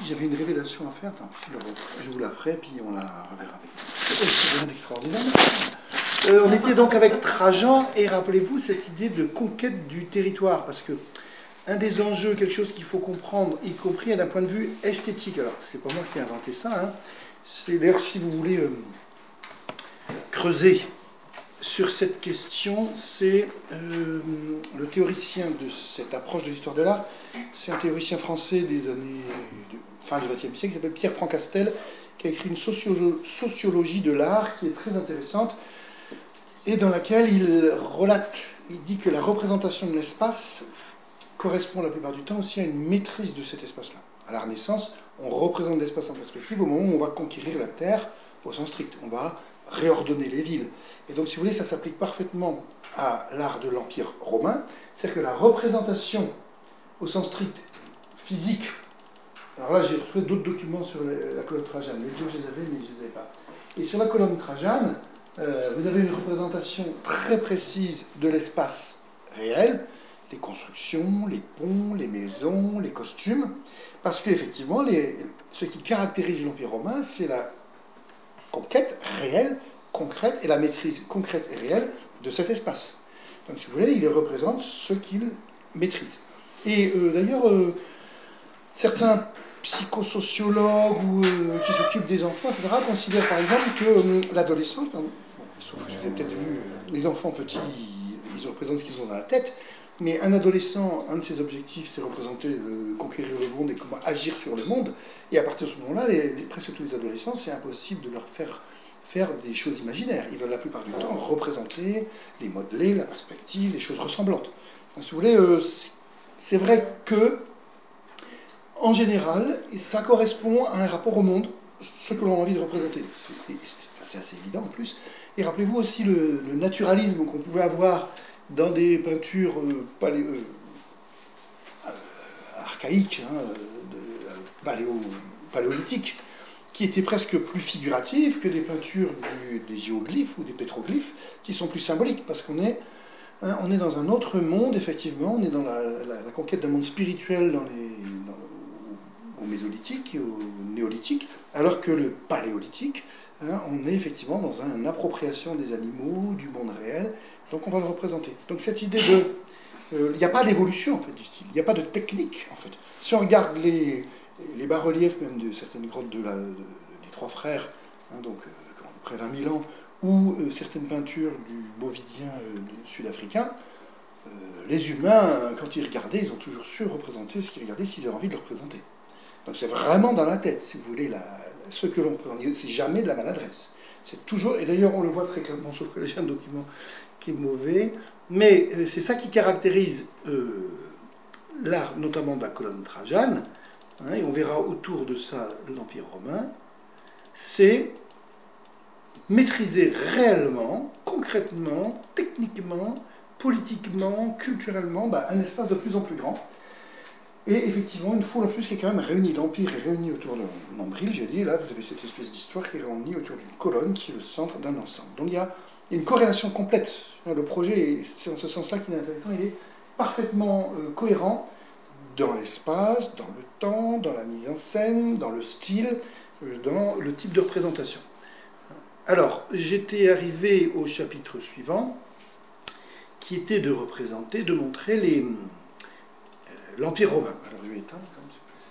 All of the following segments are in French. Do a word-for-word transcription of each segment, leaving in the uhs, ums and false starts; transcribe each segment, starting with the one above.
j'avais une révélation à faire. Attends, je vous la ferai, puis on la reverra avec vous. C'est rien d'extraordinaire. Euh, on était donc avec Trajan, et rappelez-vous cette idée de conquête du territoire, parce que un des enjeux, quelque chose qu'il faut comprendre, y compris d'un point de vue esthétique. Alors, c'est pas moi qui ai inventé ça, hein. C'est d'ailleurs, si vous voulez euh, creuser sur cette question, c'est euh, le théoricien de cette approche de l'histoire de l'art, c'est un théoricien français des années de, fin du vingtième siècle, qui s'appelle Pierre Francastel, qui a écrit une sociolo- sociologie de l'art qui est très intéressante, et dans laquelle il relate, il dit que la représentation de l'espace correspond la plupart du temps aussi à une maîtrise de cet espace-là. À la Renaissance, on représente l'espace en perspective au moment où on va conquérir la Terre au sens strict. On va réordonner les villes. Et donc, si vous voulez, ça s'applique parfaitement à l'art de l'Empire romain. C'est-à-dire que la représentation au sens strict physique. Alors là, j'ai retrouvé d'autres documents sur la colonne Trajane. Les deux, je les avais, mais je ne les avais pas. Et sur la colonne Trajane, euh, vous avez une représentation très précise de l'espace réel, les constructions, les ponts, les maisons, les costumes, parce qu'effectivement, les, ce qui caractérise l'Empire romain, c'est la conquête réelle, concrète, et la maîtrise concrète et réelle de cet espace. Donc, si vous voulez, il représente ce qu'il maîtrise. Et euh, d'ailleurs, euh, certains psychosociologues ou euh, qui s'occupent des enfants, et cetera, considèrent par exemple que euh, l'adolescence, bon, sauf que je vous ai peut-être vu, euh, les enfants petits, ils, ils représentent ce qu'ils ont dans la tête, mais un adolescent, un de ses objectifs, c'est représenter, euh, conquérir le monde et comment agir sur le monde. Et à partir de ce moment-là, les, les, presque tous les adolescents, c'est impossible de leur faire faire des choses imaginaires. Ils veulent la plupart du temps représenter, les modeler, la perspective, des choses ressemblantes. Donc, si vous voulez, euh, c'est vrai que, en général, ça correspond à un rapport au monde, ce que l'on a envie de représenter. C'est assez évident en plus. Et rappelez-vous aussi le, le naturalisme qu'on pouvait avoir dans des peintures euh, palé, euh, euh, archaïques, hein, de, paléo, paléolithiques, qui étaient presque plus figuratives que des peintures du, des géoglyphes ou des pétroglyphes, qui sont plus symboliques, parce qu'on est, hein, on est dans un autre monde, effectivement, on est dans la, la, la conquête d'un monde spirituel dans les, dans, au mésolithique et au néolithique, alors que le paléolithique, hein, on est effectivement dans un, une appropriation des animaux, du monde réel, donc on va le représenter. Donc cette idée de... Il euh, n'y a pas d'évolution en fait du style, il n'y a pas de technique en fait. Si on regarde les, les bas-reliefs même de certaines grottes de la, de, de, des Trois Frères, hein, donc euh, à peu près vingt mille ans, ou euh, certaines peintures du bovidien euh, sud-africain, euh, les humains, quand ils regardaient, ils ont toujours su représenter ce qu'ils regardaient s'ils avaient envie de le représenter. Donc c'est vraiment dans la tête, si vous voulez, la, ce que l'on représente. C'est jamais de la maladresse. C'est toujours, et d'ailleurs on le voit très clairement, sauf que j'ai un document qui est mauvais, mais euh, c'est ça qui caractérise euh, l'art, notamment de la colonne Trajane, hein, et on verra autour de ça l'Empire romain, c'est maîtriser réellement, concrètement, techniquement, politiquement, culturellement, bah, un espace de plus en plus grand. Et effectivement, une foule en plus qui est quand même réunie, l'Empire est réuni autour d'un nombril, j'ai dit, là vous avez cette espèce d'histoire qui est réunie autour d'une colonne qui est le centre d'un ensemble. Donc il y a une corrélation complète. Le projet, c'est en ce sens-là qu'il est intéressant, il est parfaitement euh, cohérent dans l'espace, dans le temps, dans la mise en scène, dans le style, euh, dans le type de représentation. Alors, j'étais arrivé au chapitre suivant, qui était de représenter, de montrer les... l'Empire romain. Alors je vais éteindre comme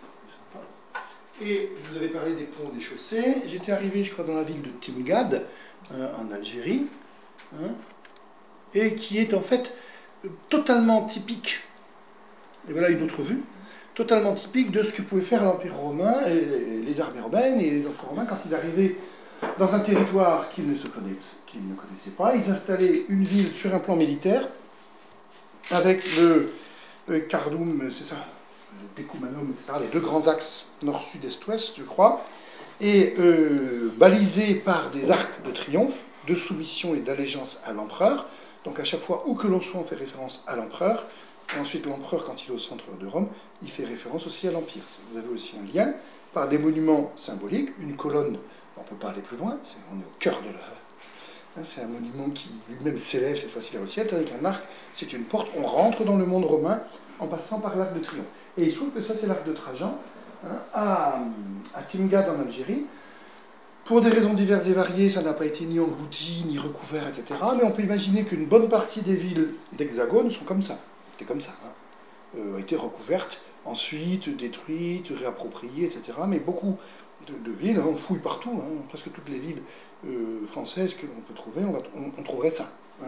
c'est plus sympa. Et je vous avais parlé des ponts, des chaussées. J'étais arrivé, je crois, dans la ville de Timgad, hein, en Algérie, hein, et qui est en fait totalement typique, et voilà une autre vue, totalement typique de ce que pouvait faire l'Empire romain, et les armées romaines et les enfants romains quand ils arrivaient dans un territoire qu'ils ne, se connaissaient, qu'ils ne connaissaient pas. Ils installaient une ville sur un plan militaire, avec le Euh, Cardoum, c'est ça, Decumanum, et cetera, les deux grands axes nord, sud, est, ouest, je crois, et euh, balisés par des arcs de triomphe, de soumission et d'allégeance à l'empereur. Donc à chaque fois où que l'on soit, on fait référence à l'empereur. Et ensuite, l'empereur, quand il est au centre de Rome, il fait référence aussi à l'empire. Vous avez aussi un lien par des monuments symboliques, une colonne, on ne peut pas aller plus loin, c'est, on est au cœur de la... C'est un monument qui lui-même s'élève cette fois-ci vers le ciel, tandis qu'un arc, c'est une porte. On rentre dans le monde romain en passant par l'arc de triomphe. Et il se trouve que ça, c'est l'arc de Trajan. hein, à, à Timgad en Algérie. Pour des raisons diverses et variées, ça n'a pas été ni englouti, ni recouvert, et cetera. Mais on peut imaginer qu'une bonne partie des villes d'Hexagone sont comme ça. C'était comme ça. Hein. Euh, ont été recouvertes, ensuite détruites, réappropriées, et cetera. Mais beaucoup de, de villes, hein, on fouille partout, hein, presque toutes les villes euh, françaises que l'on peut trouver, on, va, on, on trouverait ça. Hein.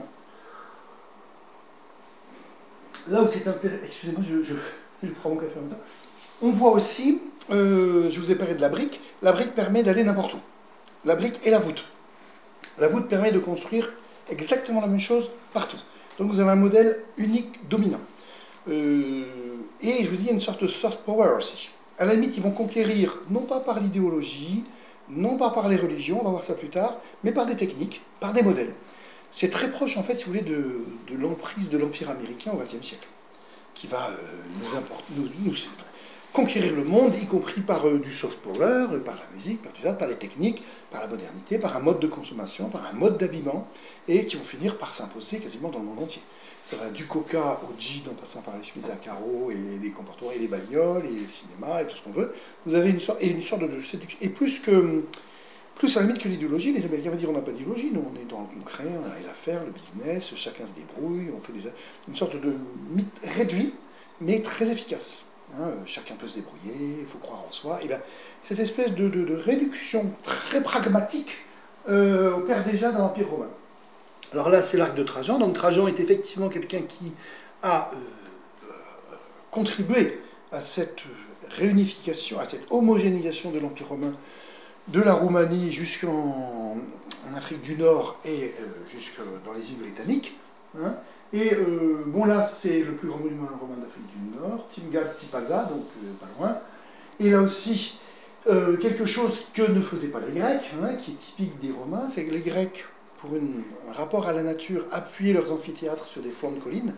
Là où c'est intéressant, excusez-moi, je, je, je prends mon café en même temps. On voit aussi, euh, je vous ai parlé de la brique, la brique permet d'aller n'importe où. La brique et la voûte. La voûte permet de construire exactement la même chose partout. Donc vous avez un modèle unique, dominant. Euh, et je vous dis, il y a une sorte de soft power aussi. À la limite, ils vont conquérir, non pas par l'idéologie, non pas par les religions, on va voir ça plus tard, mais par des techniques, par des modèles. C'est très proche, en fait, si vous voulez, de, de l'emprise de l'Empire américain au vingtième siècle, qui va euh, nous, importe, nous, nous conquérir le monde, y compris par euh, du soft power, euh, par la musique, par tout ça, par les techniques, par la modernité, par un mode de consommation, par un mode d'habillement, et qui vont finir par s'imposer quasiment dans le monde entier. Ça va du coca au jean, en passant par les chemises à carreaux, et les comportements, et les bagnoles, et le cinéma, et tout ce qu'on veut. Vous avez une sorte, et une sorte de séduction. Et plus que, plus à la limite que l'idéologie, les Américains vont dire on n'a pas d'idéologie, nous on est dans le concret, on a rien à faire, le business, chacun se débrouille, on fait des, une sorte de mythe réduit, mais très efficace. Hein, chacun peut se débrouiller, il faut croire en soi. Et bien, cette espèce de, de, de réduction très pragmatique euh, opère déjà dans l'Empire romain. Alors là, c'est l'arc de Trajan. Donc Trajan est effectivement quelqu'un qui a euh, euh, contribué à cette réunification, à cette homogénéisation de l'Empire romain, de la Roumanie jusqu'en Afrique du Nord et euh, jusque dans les îles britanniques. Hein. Et euh, bon, là, c'est le plus grand monument romain d'Afrique du Nord, Timgad Tipaza, donc euh, pas loin. Et là aussi, euh, quelque chose que ne faisaient pas les Grecs, hein, qui est typique des Romains, c'est que les Grecs, pour une, un rapport à la nature, appuyaient leurs amphithéâtres sur des flancs de collines,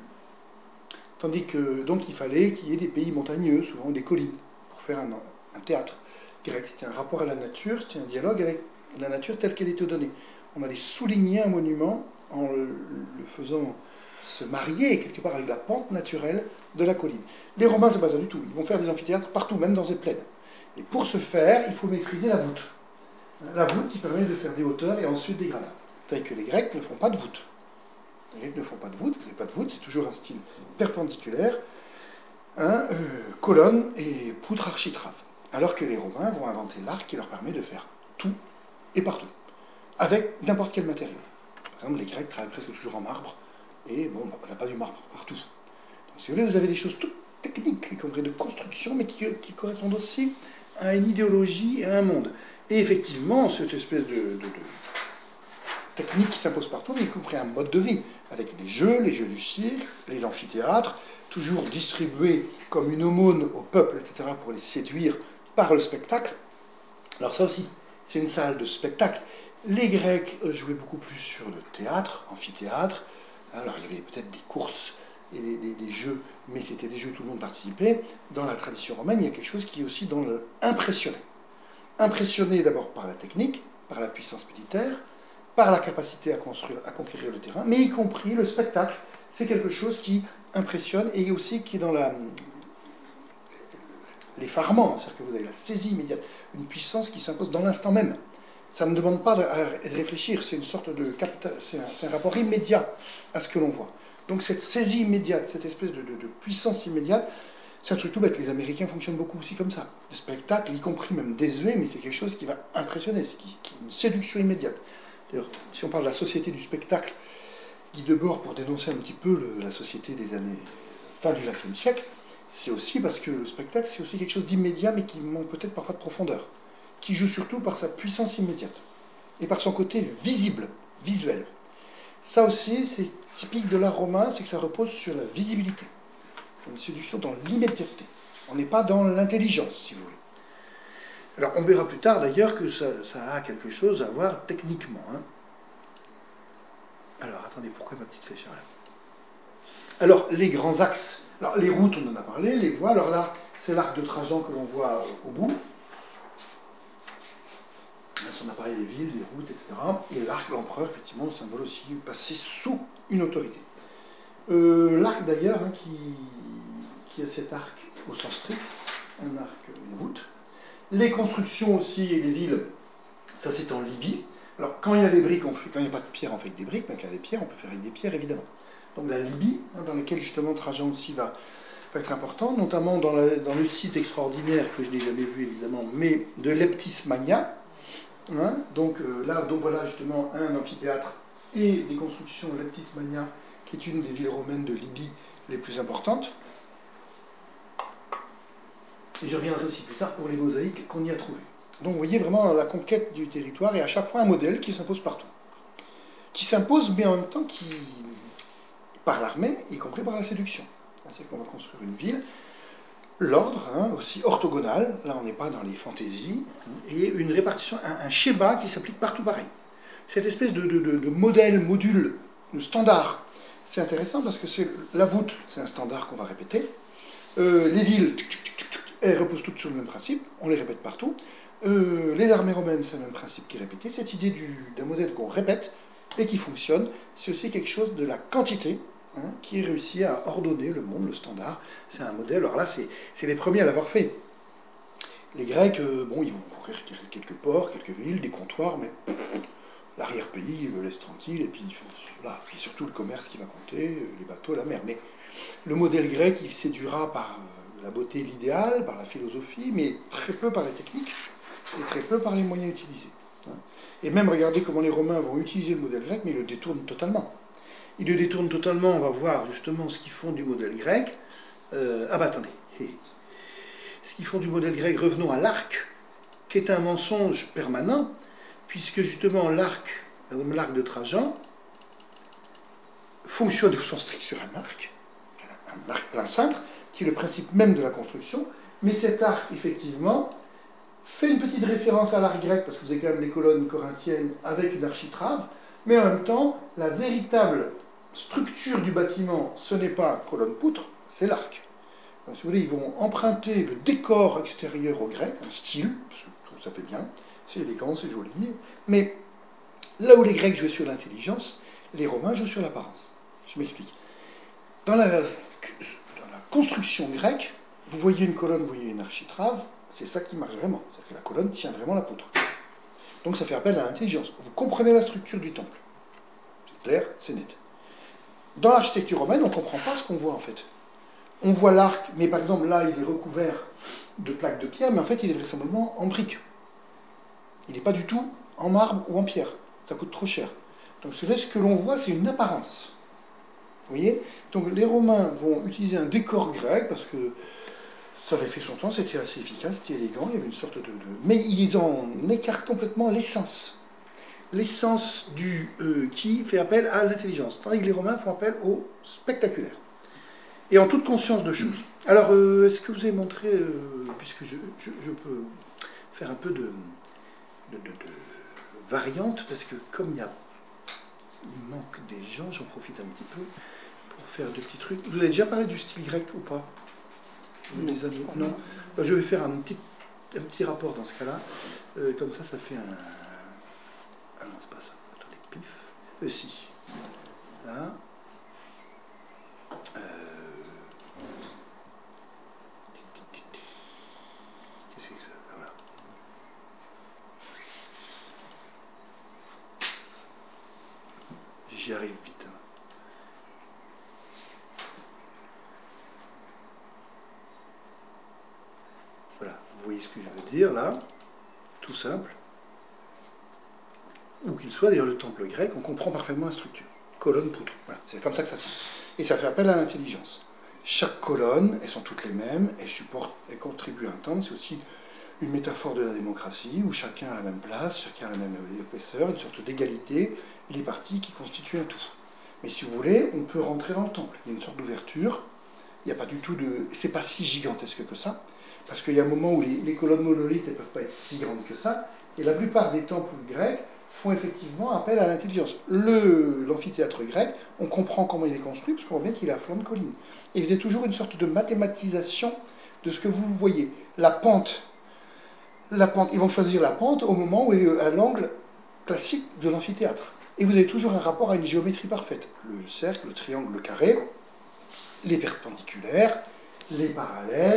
tandis que donc il fallait qu'il y ait des pays montagneux, souvent des collines, pour faire un, un théâtre grec. C'était un rapport à la nature, c'était un dialogue avec la nature telle qu'elle était donnée. On allait souligner un monument en le, le faisant se marier quelque part avec la pente naturelle de la colline. Les Romains, c'est pas ça du tout. Ils vont faire des amphithéâtres partout, même dans les plaines. Et pour ce faire, il faut maîtriser la voûte. La voûte qui permet de faire des hauteurs et ensuite des gradins. C'est-à-dire que les Grecs ne font pas de voûte. Les Grecs ne font pas de voûte, vous n'avez pas de voûte, c'est toujours un style perpendiculaire, hein, euh, colonne et poutre architrave. Alors que les Romains vont inventer l'arc qui leur permet de faire tout et partout, avec n'importe quel matériau. Par exemple, les Grecs travaillent presque toujours en marbre, et bon, on n'a pas du marbre partout. Donc, si vous voulez, vous avez des choses toutes techniques, y compris de construction, mais qui, qui correspondent aussi à une idéologie et à un monde. Et effectivement, cette espèce de, de, de technique qui s'impose partout, mais y compris un mode de vie, avec les jeux, les jeux du cirque, les amphithéâtres, toujours distribués comme une aumône au peuple, et cetera, pour les séduire par le spectacle. Alors ça aussi, c'est une salle de spectacle. Les Grecs jouaient beaucoup plus sur le théâtre, amphithéâtre. Alors il y avait peut-être des courses et des, des, des jeux, mais c'était des jeux où tout le monde participait. Dans la tradition romaine, il y a quelque chose qui est aussi dans le impressionné. Impressionné d'abord par la technique, par la puissance militaire, par la capacité à, construire, à conquérir le terrain, mais y compris le spectacle. C'est quelque chose qui impressionne et aussi qui est dans la, l'effarement, c'est-à-dire que vous avez la saisie immédiate, une puissance qui s'impose dans l'instant même. Ça ne demande pas de réfléchir, c'est une sorte de c'est un, c'est un rapport immédiat à ce que l'on voit. Donc cette saisie immédiate, cette espèce de, de, de puissance immédiate, c'est un truc tout bête. Les Américains fonctionnent beaucoup aussi comme ça. Le spectacle, y compris même désuet, mais c'est quelque chose qui va impressionner, c'est qui, qui, une séduction immédiate. D'ailleurs, si on parle de la société du spectacle, Guy Debord, pour dénoncer un petit peu le, la société des années fin du vingtième siècle, c'est aussi parce que le spectacle, c'est aussi quelque chose d'immédiat, mais qui manque peut-être parfois de profondeur, qui joue surtout par sa puissance immédiate et par son côté visible, visuel. Ça aussi, c'est typique de l'art romain, c'est que ça repose sur la visibilité. Une séduction dans l'immédiateté. On n'est pas dans l'intelligence, si vous voulez. Alors, on verra plus tard d'ailleurs que ça, ça a quelque chose à voir techniquement. Hein. Alors, attendez, pourquoi ma petite flèche là? Alors, les grands axes. Alors, les routes, on en a parlé, les voies. Alors là, c'est l'arc de Trajan que l'on voit au bout. On a parlé des villes, des routes, et cetera. Et l'arc, l'empereur, effectivement, symbole aussi passer sous une autorité. Euh, l'arc, d'ailleurs, hein, qui, qui a cet arc au sens strict, un arc, une voûte. Les constructions aussi et les villes, ça c'est en Libye. Alors quand il y a des briques, on fait, quand il n'y a pas de pierre, on fait avec des briques, mais quand il y a des pierres, on peut faire avec des pierres évidemment. Donc la Libye, hein, dans laquelle justement Trajan aussi va, va être important, notamment dans, la, dans le site extraordinaire que je n'ai jamais vu évidemment, mais de Leptismania. Hein, donc euh, là, donc voilà justement un amphithéâtre et des constructions Leptismania, qui est une des villes romaines de Libye les plus importantes. Et je reviendrai aussi plus tard pour les mosaïques qu'on y a trouvées. Donc vous voyez vraiment la conquête du territoire et à chaque fois un modèle qui s'impose partout. Qui s'impose mais en même temps qui, par l'armée, y compris par la séduction. C'est-à-dire qu'on va construire une ville, l'ordre, hein, aussi orthogonal, là on n'est pas dans les fantaisies, et une répartition, un, un schéma qui s'applique partout pareil. Cette espèce de, de, de, de modèle, module, de standard, c'est intéressant parce que c'est la voûte, c'est un standard qu'on va répéter. Euh, les villes, elles reposent toutes sur le même principe, on les répète partout. Euh, les armées romaines, c'est le même principe qui est répété. Cette idée d'un modèle qu'on répète et qui fonctionne, c'est aussi quelque chose de la quantité, hein, qui réussit à ordonner le monde, le standard. C'est un modèle, alors là, c'est les premiers à l'avoir fait. Les Grecs, euh, bon, ils vont conquérir quelques ports, quelques villes, des comptoirs, mais l'arrière-pays, ils le laissent tranquille, et puis ils font, là, puis surtout le commerce qui va compter, les bateaux, la mer. Mais le modèle grec, il séduira par euh, la beauté, l'idéal, par la philosophie, mais très peu par les techniques, et très peu par les moyens utilisés. Hein. Et même, regardez comment les Romains vont utiliser le modèle grec, mais ils le détournent totalement. Ils le détournent totalement, on va voir justement ce qu'ils font du modèle grec. Euh, ah bah attendez, ce qu'ils font du modèle grec, revenons à l'arc, qui est un mensonge permanent, puisque justement l'arc, l'arc de Trajan, fonctionne de façon stricte sur un arc, un arc plein cintre, qui est le principe même de la construction, mais cet arc, effectivement, fait une petite référence à l'arc grec, parce que vous avez quand même les colonnes corinthiennes avec une architrave, mais en même temps, la véritable structure du bâtiment, ce n'est pas colonne-poutre, c'est l'arc. Donc, si vous voulez, ils vont emprunter le décor extérieur au grec, un style, parce que ça fait bien, c'est élégant, c'est joli, mais là où les Grecs jouaient sur l'intelligence, les Romains jouent sur l'apparence. Je m'explique. Dans la, dans la construction grecque, vous voyez une colonne, vous voyez une architrave, c'est ça qui marche vraiment. C'est-à-dire que la colonne tient vraiment la poutre. Donc ça fait appel à l'intelligence. Vous comprenez la structure du temple. C'est clair, c'est net. Dans l'architecture romaine, on ne comprend pas ce qu'on voit en fait. On voit l'arc, mais par exemple là, il est recouvert de plaques de pierre, mais en fait, il est vraisemblablement en briques. Il n'est pas du tout en marbre ou en pierre. Ça coûte trop cher. Donc ce que l'on voit, c'est une apparence. Vous voyez? Donc les Romains vont utiliser un décor grec, parce que ça avait fait son temps, c'était assez efficace, c'était élégant, il y avait une sorte de... de... Mais ils en écartent complètement l'essence. L'essence du euh, qui fait appel à l'intelligence. Tandis que les Romains font appel au spectaculaire. Et en toute conscience de choses. Alors, euh, est-ce que vous avez montré, euh, puisque je, je, je peux faire un peu de, de, de, de variante, parce que comme il, y a, il manque des gens, j'en profite un petit peu pour faire deux petits trucs. Vous avez déjà parlé du style grec ou pas? Non. Les amis, non. Ben, je vais faire un petit, un petit rapport dans ce cas-là. Euh, comme ça, ça fait un... Ah non, c'est pas ça. Attendez, pif. Euh, si. Là. Euh... Qu'est-ce que c'est que ça? Ah, voilà. J'y arrive vite. Hein. Voilà, vous voyez ce que je veux dire là, tout simple. Où qu'il soit, d'ailleurs le temple grec, on comprend parfaitement la structure. Colonne, poutre, voilà, c'est comme ça que ça tient. Et ça fait appel à l'intelligence. Chaque colonne, elles sont toutes les mêmes, elles supportent, elles contribuent à un temple, c'est aussi une métaphore de la démocratie, où chacun a la même place, chacun a la même épaisseur, une sorte d'égalité, les parties qui constituent un tout. Mais si vous voulez, on peut rentrer dans le temple. Il y a une sorte d'ouverture, il n'y a pas du tout de... C'est pas si gigantesque que ça, parce qu'il y a un moment où les, les colonnes monolithes ne peuvent pas être si grandes que ça, et la plupart des temples grecs font effectivement appel à l'intelligence. L'amphithéâtre grec, on comprend comment il est construit, parce qu'on voit bien qu'il est à flanc de colline. Et il faisait toujours une sorte de mathématisation de ce que vous voyez. La pente, la pente, ils vont choisir la pente au moment où il est à l'angle classique de l'amphithéâtre. Et vous avez toujours un rapport à une géométrie parfaite. Le cercle, le triangle, le carré, les perpendiculaires, les parallèles,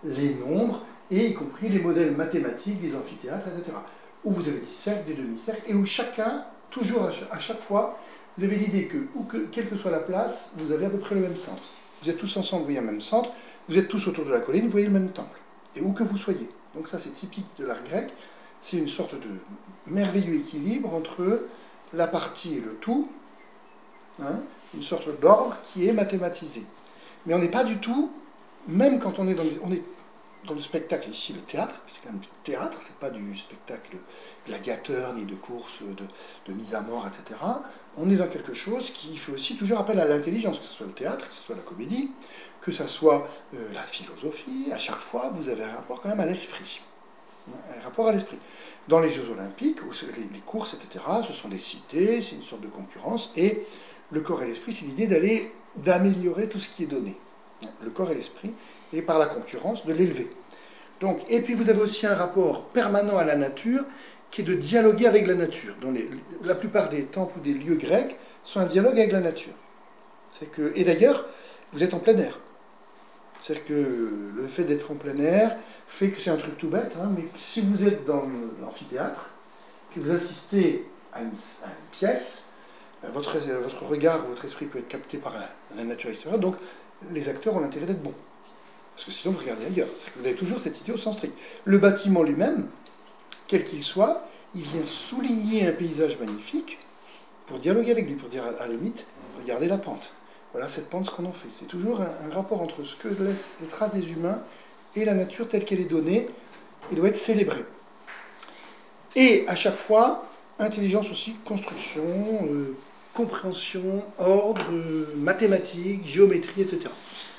les nombres, et y compris les modèles mathématiques des amphithéâtres, et cetera. Où vous avez des cercles, des demi-cercles, et où chacun, toujours à chaque fois, vous avez l'idée que, où que, quelle que soit la place, vous avez à peu près le même centre. Vous êtes tous ensemble, vous voyez un même centre, vous êtes tous autour de la colline, vous voyez le même temple. Et où que vous soyez. Donc ça, c'est typique de l'art grec. C'est une sorte de merveilleux équilibre entre la partie et le tout, hein, une sorte d'ordre qui est mathématisé. Mais on n'est pas du tout, même quand on est dans, on est dans le spectacle ici, le théâtre, c'est quand même du théâtre, c'est pas du spectacle gladiateur, ni de course, de, de mise à mort, et cetera. On est dans quelque chose qui fait aussi toujours appel à l'intelligence, que ce soit le théâtre, que ce soit la comédie, que ce soit euh, la philosophie. À chaque fois, vous avez un rapport quand même à l'esprit. Un rapport à l'esprit. Dans les Jeux Olympiques, les, les courses, et cetera, ce sont des cités, c'est une sorte de concurrence, et le corps et l'esprit, c'est l'idée d'aller, d'améliorer tout ce qui est donné. Le corps et l'esprit, et par la concurrence, de l'élever. Donc, et puis vous avez aussi un rapport permanent à la nature, qui est de dialoguer avec la nature. Dans les, la plupart des temples ou des lieux grecs sont un dialogue avec la nature. C'est que, et d'ailleurs, vous êtes en plein air. C'est-à-dire que le fait d'être en plein air fait que c'est un truc tout bête, hein, mais si vous êtes dans l'amphithéâtre, que vous assistez à une, à une pièce, votre, votre regard, votre esprit peut être capté par la, la nature extérieure, donc les acteurs ont l'intérêt d'être bons. Parce que sinon vous regardez ailleurs. C'est-à-dire que vous avez toujours cette idée au sens strict. Le bâtiment lui-même, quel qu'il soit, il vient souligner un paysage magnifique pour dialoguer avec lui, pour dire à la limite, regardez la pente. Voilà cette pente, ce qu'on en fait. C'est toujours un, un rapport entre ce que laissent les traces des humains et la nature telle qu'elle est donnée, et doit être célébrée. Et à chaque fois, intelligence aussi, construction, euh, compréhension, ordre, euh, mathématiques, géométrie, et cetera.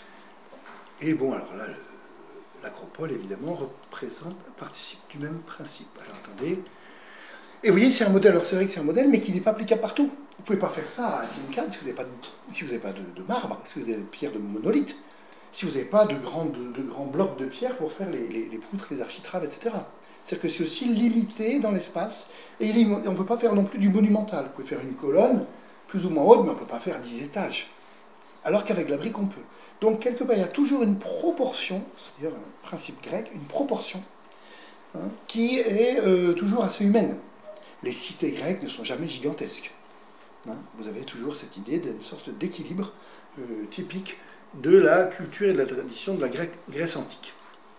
Et bon, alors là, l'acropole, évidemment, représente, participe du même principe. Alors attendez. Et vous voyez, c'est un modèle, alors c'est vrai que c'est un modèle, mais qui n'est pas applicable partout. Vous ne pouvez pas faire ça à Timkan si vous n'avez pas, de, si vous n'avez pas de, de marbre, si vous avez de pierre de monolithe, si vous n'avez pas de grands, de, de grands blocs de pierre pour faire les, les, les poutres, les architraves, et cetera. C'est-à-dire que c'est aussi limité dans l'espace, et il, on ne peut pas faire non plus du monumental. Vous pouvez faire une colonne plus ou moins haute, mais on ne peut pas faire dix étages. Alors qu'avec la brique, on peut. Donc, quelque part, il y a toujours une proportion, c'est-à-dire un principe grec, une proportion, hein, qui est euh, toujours assez humaine. Les cités grecques ne sont jamais gigantesques. Hein, vous avez toujours cette idée d'une sorte d'équilibre euh, typique de la culture et de la tradition de la Grèce, Grèce antique.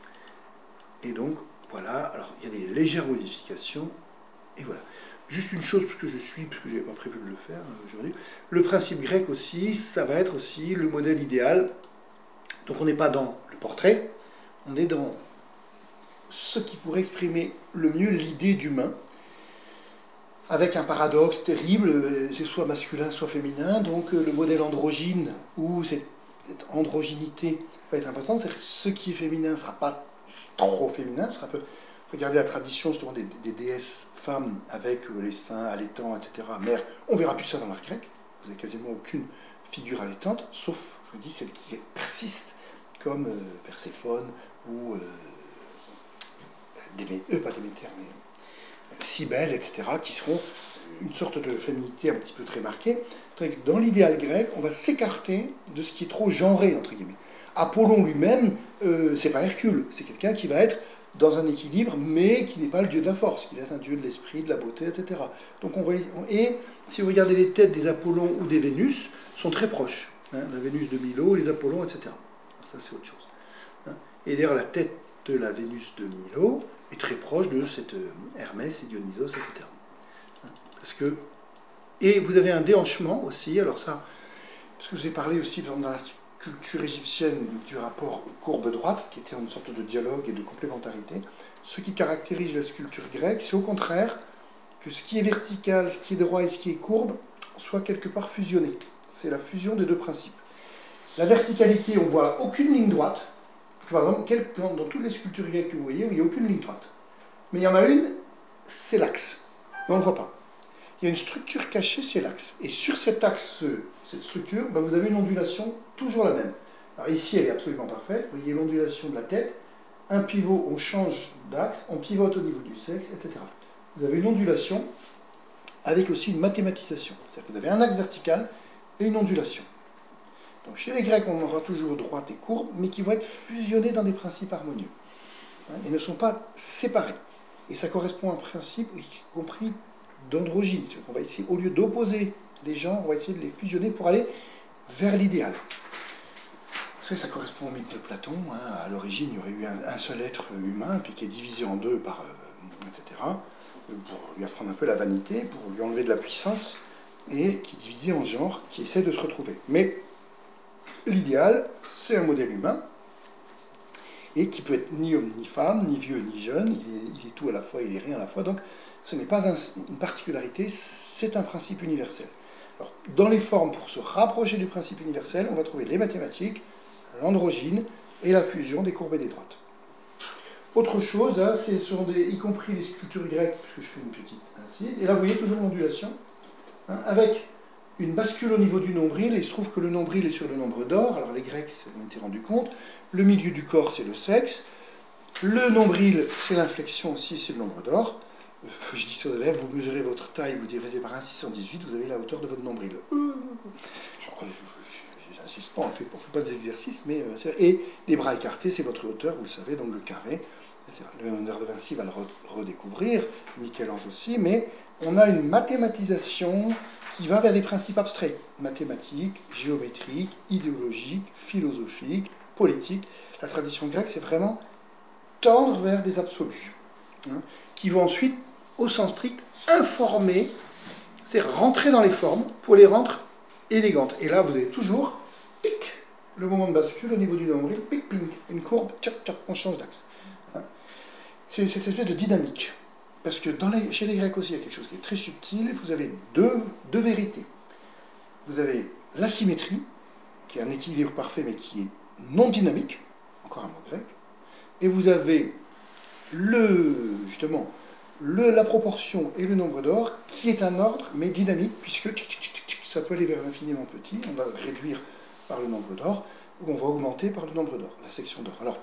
Et donc, voilà, alors il y a des légères modifications, et voilà. Juste une chose, parce que je suis, parce que je n'avais pas prévu de le faire euh, aujourd'hui, le principe grec aussi, ça va être aussi le modèle idéal. Donc on n'est pas dans le portrait, on est dans ce qui pourrait exprimer le mieux l'idée d'humain, avec un paradoxe terrible, c'est soit masculin, soit féminin, donc le modèle androgyne, où cette androgynité va être importante, c'est-à-dire que ce qui est féminin ne sera pas trop féminin, sera un peu... Regardez la tradition justement des, des déesses femmes avec les seins allaitants, et cetera. Mère, on verra plus ça dans l'art grec, vous n'avez quasiment aucune figure allaitante, sauf, je vous dis, celle qui persiste, comme euh, Perséphone ou euh, Démé, euh, pas Déméter, mais Cybèle, et cetera, qui seront une sorte de féminité un petit peu très marquée. Dans l'idéal grec, on va s'écarter de ce qui est trop genré, entre guillemets. Apollon lui-même, euh, c'est pas Hercule, c'est quelqu'un qui va être dans un équilibre, mais qui n'est pas le dieu de la force, qui va être un dieu de l'esprit, de la beauté, et cetera. Donc on voit, et si vous regardez les têtes des Apollons ou des Vénus, sont très proches. Hein, la Vénus de Milo, les Apollons, et cetera. Ça, c'est autre chose. Hein. Et d'ailleurs, la tête de la Vénus de Milo est très proche de cette Hermès et Dionysos, et cetera. Hein, parce que, et vous avez un déhanchement aussi, alors ça, parce que je vous ai parlé aussi, par exemple, dans la culture égyptienne du rapport courbe-droite, qui était une sorte de dialogue et de complémentarité. Ce qui caractérise la sculpture grecque, c'est au contraire que ce qui est vertical, ce qui est droit et ce qui est courbe soit quelque part fusionné. C'est la fusion des deux principes. La verticalité, on voit aucune ligne droite. Par exemple, dans toutes les sculptures grecques que vous voyez, il n'y a aucune ligne droite. Mais il y en a une, c'est l'axe. Mais on ne le voit pas. Il y a une structure cachée, c'est l'axe. Et sur cet axe, cette structure, ben vous avez une ondulation toujours la même. Alors ici, elle est absolument parfaite. Vous voyez l'ondulation de la tête. Un pivot, on change d'axe, on pivote au niveau du sexe, et cetera. Vous avez une ondulation avec aussi une mathématisation. C'est-à-dire que vous avez un axe vertical et une ondulation. Donc chez les Grecs, on aura toujours droite et courbe, mais qui vont être fusionnés dans des principes harmonieux. Hein, et ne sont pas séparés. Et ça correspond à un principe, y compris d'androgyne. C'est-à-dire qu'on va essayer, au lieu d'opposer les gens, on va essayer de les fusionner pour aller vers l'idéal. Ça, ça correspond au mythe de Platon. Hein. À l'origine, il y aurait eu un, un seul être humain, puis qui est divisé en deux par... Euh, et cetera, pour lui apprendre un peu la vanité, pour lui enlever de la puissance, et qui est divisé en genres, qui essaie de se retrouver. Mais l'idéal, c'est un modèle humain, et qui peut être ni homme ni femme, ni vieux ni jeune, il est, il est tout à la fois, il est rien à la fois, donc ce n'est pas un, une particularité, c'est un principe universel. Alors, dans les formes, pour se rapprocher du principe universel, on va trouver les mathématiques, l'androgyne et la fusion des courbes et des droites. Autre chose, hein, ce sont des, y compris les sculptures grecques, puisque je fais une petite incise, et là vous voyez toujours l'ondulation, hein, avec une bascule au niveau du nombril, et il se trouve que le nombril est sur le nombre d'or, alors les Grecs s'en étaient rendus compte, le milieu du corps c'est le sexe, le nombril c'est l'inflexion aussi, c'est le nombre d'or. Euh, je dis ça aux élèves, vous mesurez votre taille, vous divisez par un six cent dix-huit, vous avez la hauteur de votre nombril. Euh, J'insiste pas, on ne fait, fait pas des exercices, mais euh, et les bras écartés, c'est votre hauteur, vous le savez, donc le carré, et cetera. Léonard de Vinci va le redécouvrir, Michel-Ange aussi, mais on a une mathématisation qui va vers des principes abstraits, mathématiques, géométriques, idéologiques, philosophiques, politiques. La tradition grecque, c'est vraiment tendre vers des absolus, hein, qui vont ensuite, au sens strict, informer, c'est rentrer dans les formes pour les rendre élégantes. Et là, vous avez toujours pic, le moment de bascule au niveau du nombril, pic, ping, une courbe, tchac, tchac, on change d'axe. Hein. C'est cette espèce de dynamique. Parce que dans les, chez les Grecs aussi, il y a quelque chose qui est très subtil. Vous avez deux, deux vérités. Vous avez la symétrie, qui est un équilibre parfait, mais qui est non dynamique, encore un mot grec. Et vous avez le, justement, le, la proportion et le nombre d'or, qui est un ordre, mais dynamique, puisque ça peut aller vers l'infiniment petit, on va réduire par le nombre d'or, ou on va augmenter par le nombre d'or, la section d'or. Alors,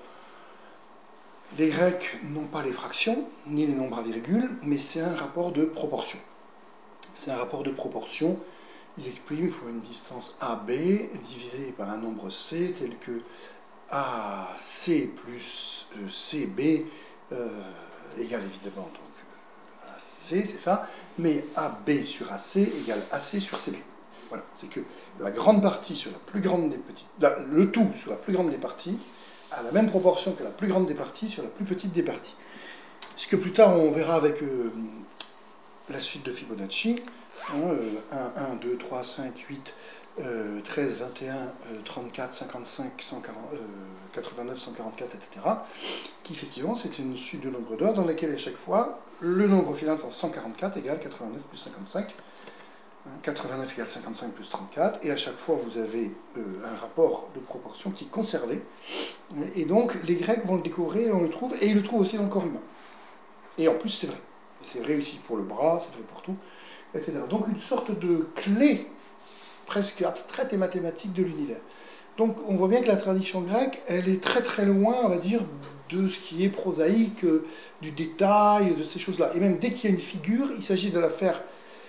les Grecs n'ont pas les fractions, ni les nombres à virgule, mais c'est un rapport de proportion. C'est un rapport de proportion. Ils expriment, il faut une distance A B divisée par un nombre C, tel que A C plus C B euh, égale évidemment donc A C, c'est ça, mais A B sur A C égale A C sur C B. Voilà, c'est que la grande partie sur la plus grande des petites, la, le tout sur la plus grande des parties a la même proportion que la plus grande des parties sur la plus petite des parties. Ce que plus tard on verra avec euh, la suite de Fibonacci, hein, euh, un, un, deux, trois, cinq, huit, euh, treize, vingt et un, euh, trente-quatre, cinquante-cinq, cent quarante, euh, quatre-vingt-neuf, cent quarante-quatre, et cetera, qui effectivement c'est une suite de nombres d'or dans laquelle à chaque fois le nombre final en cent quarante-quatre égale quatre-vingt-neuf plus cinquante-cinq, quatre-vingt-neuf égale cinquante-cinq plus trente-quatre, et à chaque fois vous avez euh, un rapport de proportion qui est conservé, et donc les Grecs vont le découvrir, on le trouve, et ils le trouvent aussi dans le corps humain. Et en plus c'est vrai, c'est vrai aussi pour le bras, c'est vrai pour tout, et cetera. Donc une sorte de clé presque abstraite et mathématique de l'univers. Donc on voit bien que la tradition grecque, elle est très très loin, on va dire, de ce qui est prosaïque, du détail, de ces choses-là. Et même dès qu'il y a une figure, il s'agit de la faire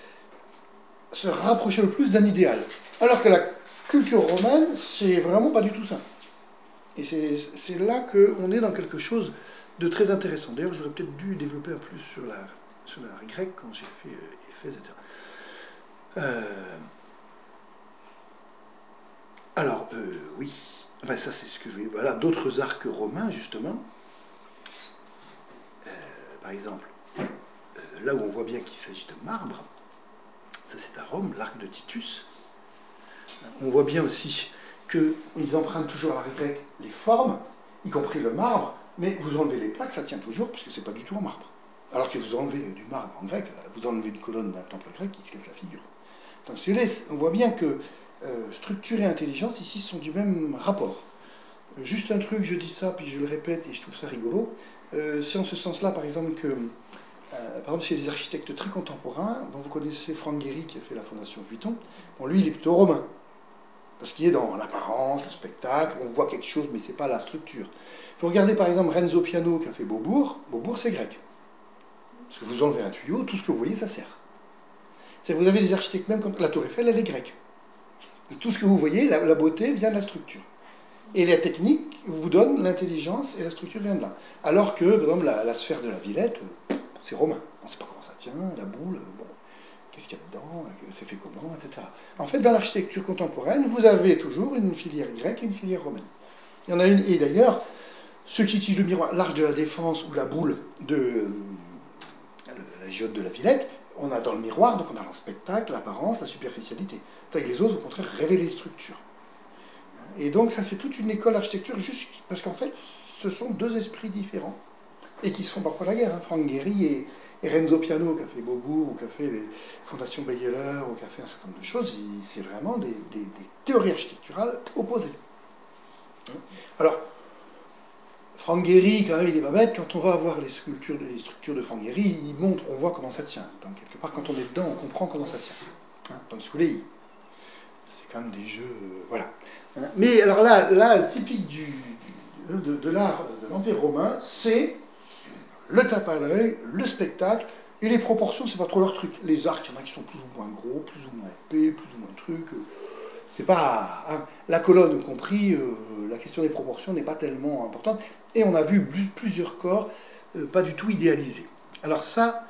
se rapprocher le plus d'un idéal. Alors que la culture romaine, c'est vraiment pas du tout ça. Et c'est là qu'on est dans quelque chose de très intéressant. D'ailleurs, j'aurais peut-être dû développer un peu plus sur la, sur la grecque quand j'ai fait euh, Éphèse, et cetera. Euh, alors, euh, oui, ben, ça c'est ce que je vais... Voilà, d'autres arcs romains, justement. Euh, par exemple, euh, là où on voit bien qu'il s'agit de marbre, ça c'est à Rome, l'arc de Titus. On voit bien aussi qu'ils empruntent toujours à la grecque les formes, y compris le marbre, mais vous enlevez les plaques, ça tient toujours, puisque c'est pas du tout en marbre. Alors que vous enlevez du marbre en grec, vous enlevez une colonne d'un temple grec qui se casse la figure. Donc on voit bien que euh, structure et intelligence ici sont du même rapport. Euh, juste un truc, je dis ça, puis je le répète et je trouve ça rigolo. Euh, c'est en ce sens-là, par exemple, que, euh, par exemple, chez les architectes très contemporains, bon, vous connaissez Franck Gehry qui a fait la fondation Vuitton, bon, lui il est plutôt romain. Parce qu'il est dans l'apparence, le spectacle, on voit quelque chose, mais ce n'est pas la structure. Il faut regarder par exemple Renzo Piano qui a fait Beaubourg. Beaubourg, c'est grec. Parce que vous enlevez un tuyau, tout ce que vous voyez, ça sert. Vous avez des architectes, même comme la Tour Eiffel, elle est grecque. Tout ce que vous voyez, la, la beauté vient de la structure. Et la technique vous donne l'intelligence et la structure vient de là. Alors que, par exemple, la, la sphère de la Villette, c'est romain. On ne sait pas comment ça tient, la boule, bon, qu'est-ce qu'il y a dedans, c'est fait comment, et cetera. En fait, dans l'architecture contemporaine, vous avez toujours une filière grecque et une filière romaine. Il y en a une, et d'ailleurs, ceux qui utilisent le miroir, l'arche de la Défense ou la boule de euh, la géode de la Villette, on a dans le miroir, donc on a dans le spectacle, l'apparence, la superficialité. Avec les autres, au contraire, révéler les structures. Et donc, ça, c'est toute une école d'architecture, juste parce qu'en fait, ce sont deux esprits différents et qui se font parfois la guerre. Hein. Frank Gehry et, et Renzo Piano, qui a fait Beaubourg, ou qui a fait les fondations Beyeler, ou qui a fait un certain nombre de choses, c'est vraiment des, des, des théories architecturales opposées. Alors, Frank Gehry, quand même, il est pas bête. Quand on va voir les sculptures, les structures de Frank Gehry, il montre, on voit comment ça tient. Donc, quelque part, quand on est dedans, on comprend comment ça tient. Hein. Donc, si vous voulez, c'est quand même des jeux, euh, voilà. Hein. Mais alors là, là typique du, de, de l'art de l'Empire romain, c'est le tape à l'œil, le spectacle, et les proportions, c'est pas trop leur truc. Les arcs, il y en a qui sont plus ou moins gros, plus ou moins épais, plus ou moins trucs. Euh, c'est pas. Hein, la colonne compris, euh, la question des proportions n'est pas tellement importante. Et on a vu plusieurs corps euh, pas du tout idéalisés. Alors ça,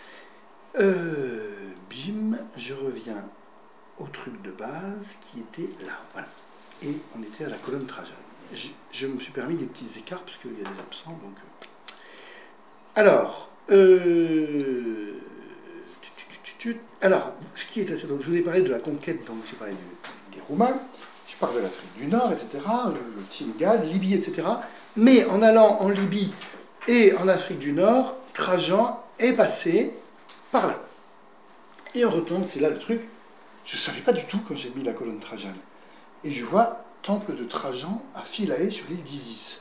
euh, bim, je reviens au truc de base qui était là. Voilà. Et on était à la colonne Trajane. Je, je me suis permis des petits écarts parce qu'il y a des absents. Donc, euh. Alors, euh, alors, ce qui est assez. Donc, je vous ai parlé de la conquête, donc j'ai parlé du, des Romains, je parle de l'Afrique du Nord, et cetera, le, le Timgad, Libye, et cetera. Mais en allant en Libye et en Afrique du Nord, Trajan est passé par là. Et on retombe, c'est là le truc. Je ne savais pas du tout quand j'ai mis la colonne Trajane. Et je vois temple de Trajan à Philae sur l'île d'Isis,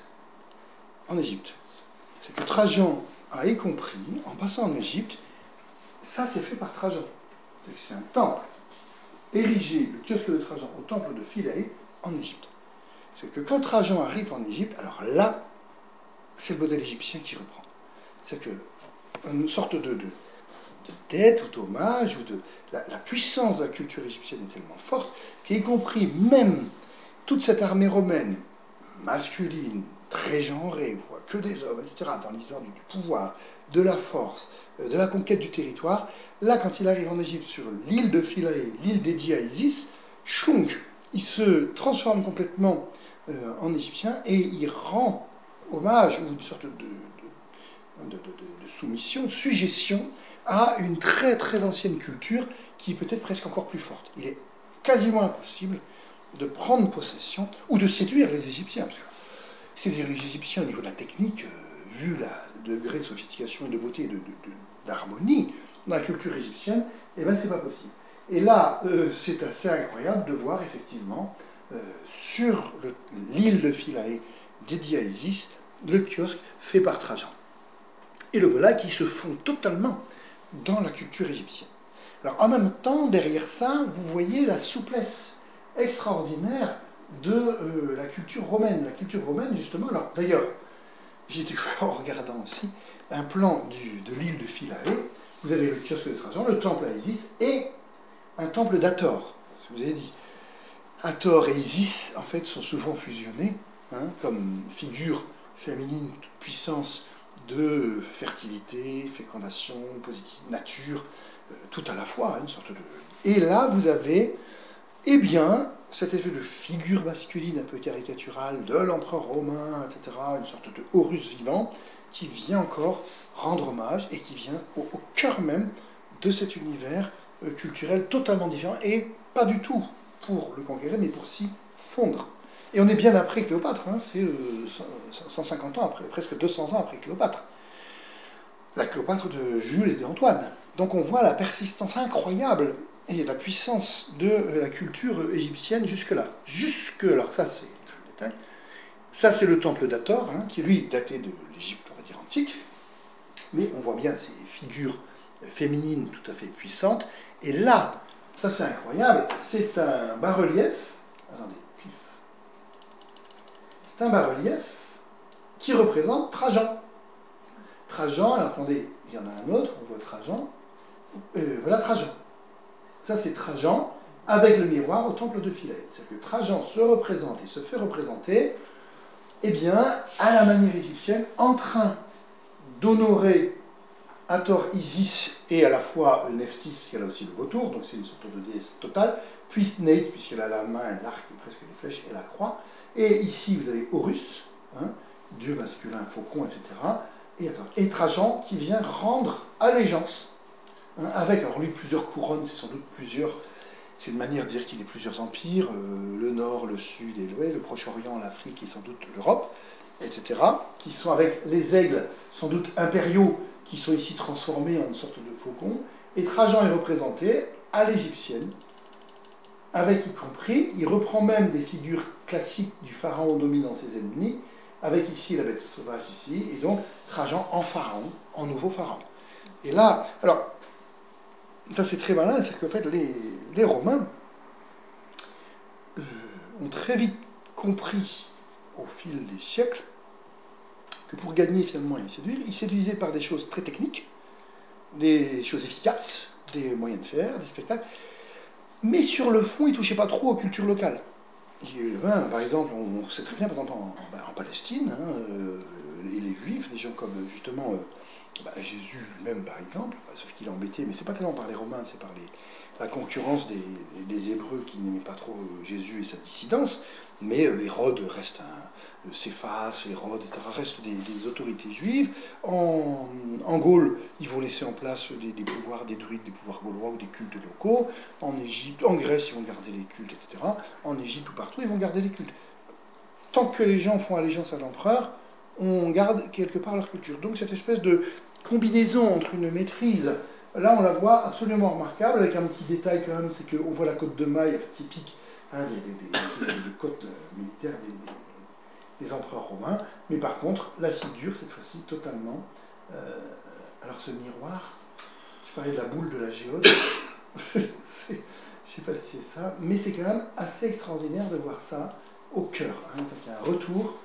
en Égypte. C'est que Trajan a y compris, en passant en Égypte, ça c'est fait par Trajan. C'est que c'est un temple érigé, le kiosque de Trajan, au temple de Philae, en Égypte. C'est que quand Trajan arrive en Égypte, alors là, c'est le modèle égyptien qui reprend. C'est que une sorte de, de, de dette ou d'hommage, ou de la, la puissance de la culture égyptienne est tellement forte qu'y compris même toute cette armée romaine, masculine, très genrée, voit que des hommes, et cetera, dans l'histoire du, du pouvoir, de la force, euh, de la conquête du territoire, là, quand il arrive en Égypte sur l'île de Philae, l'île dédiée à Isis, schlunk, il se transforme complètement euh, en égyptien et il rend hommage, ou une sorte de, de, de, de, de soumission, de suggestion à une très très ancienne culture qui est peut-être presque encore plus forte. Il est quasiment impossible de prendre possession, ou de séduire les Égyptiens. Parce que séduire les Égyptiens au niveau de la technique, euh, vu le degré de sophistication et de beauté et de, de, de, d'harmonie dans la culture égyptienne, eh bien c'est pas possible. Et là, euh, c'est assez incroyable de voir effectivement euh, sur le, l'île de Philae dédiée à Isis, le kiosque fait par Trajan. Et le voilà qui se fond totalement dans la culture égyptienne. Alors en même temps, derrière ça, vous voyez la souplesse extraordinaire de euh, la culture romaine. La culture romaine, justement, alors d'ailleurs, j'ai été en regardant aussi un plan du, de l'île de Philae. Vous avez le kiosque de Trajan, le temple à Isis et un temple d'Hathor. Je vous ai dit, Hathor et Isis, en fait, sont souvent fusionnés, hein, comme figure féminine, toute puissance de fertilité, fécondation, positive, nature, euh, tout à la fois, hein, une sorte de. Et là, vous avez, eh bien, cette espèce de figure masculine un peu caricaturale de l'empereur romain, et cetera, une sorte de Horus vivant, qui vient encore rendre hommage et qui vient au, au cœur même de cet univers euh, culturel totalement différent, et pas du tout pour le conquérir, mais pour s'y fondre. Et on est bien après Cléopâtre, hein, c'est euh, cent cinquante ans après, presque deux cents ans après Cléopâtre. La Cléopâtre de Jules et d'Antoine. Donc on voit la persistance incroyable et la puissance de la culture égyptienne jusque-là. Jusque, alors ça c'est le détail, ça c'est le temple d'Hathor, hein, qui lui daté de l'Égypte, on va dire, antique, mais on voit bien ces figures féminines tout à fait puissantes. Et là, ça c'est incroyable, c'est un bas-relief, attendez, c'est un bas-relief qui représente Trajan. Trajan, alors attendez, il y en a un autre, on voit Trajan, euh, voilà Trajan. Ça c'est Trajan avec le miroir au temple de Philae. C'est-à-dire que Trajan se représente et se fait représenter, eh bien, à la manière égyptienne, en train d'honorer Hathor, Isis et à la fois Nephthys, puisqu'elle a aussi le vautour, donc c'est une sorte de déesse totale, puis Neit, puisqu'elle a la main, l'arc et presque les flèches et la croix. Et ici, vous avez Horus, hein, dieu masculin, faucon, et cetera. Et, et Trajan qui vient rendre allégeance, hein, avec, alors lui, plusieurs couronnes, c'est sans doute plusieurs, c'est une manière de dire qu'il y a plusieurs empires, euh, le nord, le sud et l'ouest, le Proche-Orient, l'Afrique et sans doute l'Europe, et cetera, qui sont avec les aigles, sans doute impériaux, qui sont ici transformés en une sorte de faucon. Et Trajan est représenté à l'égyptienne, avec y compris, il reprend même des figures classiques du pharaon dominant ses ennemis, avec ici la bête sauvage ici, et donc Trajan en pharaon, en nouveau pharaon. Et là, alors, ça c'est très malin, c'est qu'en fait les, les Romains euh, ont très vite compris au fil des siècles que pour gagner finalement et les séduire, ils séduisaient par des choses très techniques, des choses efficaces, des moyens de faire, des spectacles, mais sur le fond, ils ne touchaient pas trop aux cultures locales. Et, ben, par exemple, on sait très bien, par exemple, en, ben, en Palestine, hein, euh, et les Juifs, des gens comme justement euh, ben, Jésus lui-même, par exemple, sauf qu'il est embêté, mais c'est pas tellement par les Romains, c'est par les, la concurrence des, des Hébreux qui n'aimaient pas trop Jésus et sa dissidence, mais euh, Hérode reste un, euh, Céphas, Hérode, et cetera, restent des, des autorités juives. En, en Gaule, ils vont laisser en place des, des pouvoirs, des druides, des pouvoirs gaulois ou des cultes locaux. En Égypte, en Grèce, ils vont garder les cultes, et cetera. En Égypte ou partout, ils vont garder les cultes. Tant que les gens font allégeance à l'empereur, on garde quelque part leur culture. Donc cette espèce de combinaison entre une maîtrise, là on la voit absolument remarquable, avec un petit détail quand même, c'est qu'on voit la côte de maille typique hein, des, des, des, des côtes militaires des, des, des empereurs romains, mais par contre la figure cette fois-ci totalement, euh, alors ce miroir, je parlais de la boule de la géode, je ne sais pas si c'est ça, mais c'est quand même assez extraordinaire de voir ça au cœur, hein, donc il y a un retour,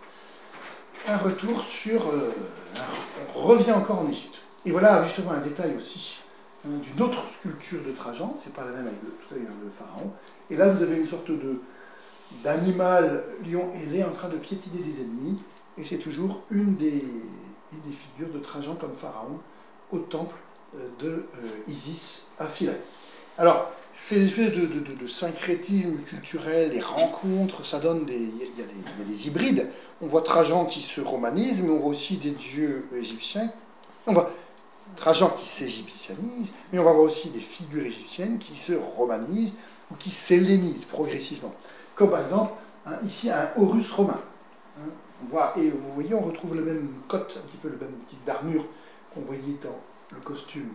un retour sur, euh, on revient encore en Égypte. Et voilà justement un détail aussi hein, d'une autre sculpture de Trajan, c'est pas la même avec le, tout à l'heure le pharaon. Et là vous avez une sorte de d'animal lion ailé en train de piétiner des ennemis, et c'est toujours une des, une des figures de Trajan comme pharaon au temple de euh, Isis à Philae. Alors, ces espèces de, de, de, de syncrétisme culturel, des rencontres, ça donne des. Il y, a des, il y a des hybrides. On voit Trajan qui se romanise, mais on voit aussi des dieux égyptiens. On voit Trajan qui s'égyptianise, mais on va voir aussi des figures égyptiennes qui se romanisent ou qui s'hellénisent progressivement. Comme par exemple, hein, ici, un Horus romain. Hein, on voit, et vous voyez, on retrouve le même cotte, un petit peu le même type d'armure qu'on voyait dans le costume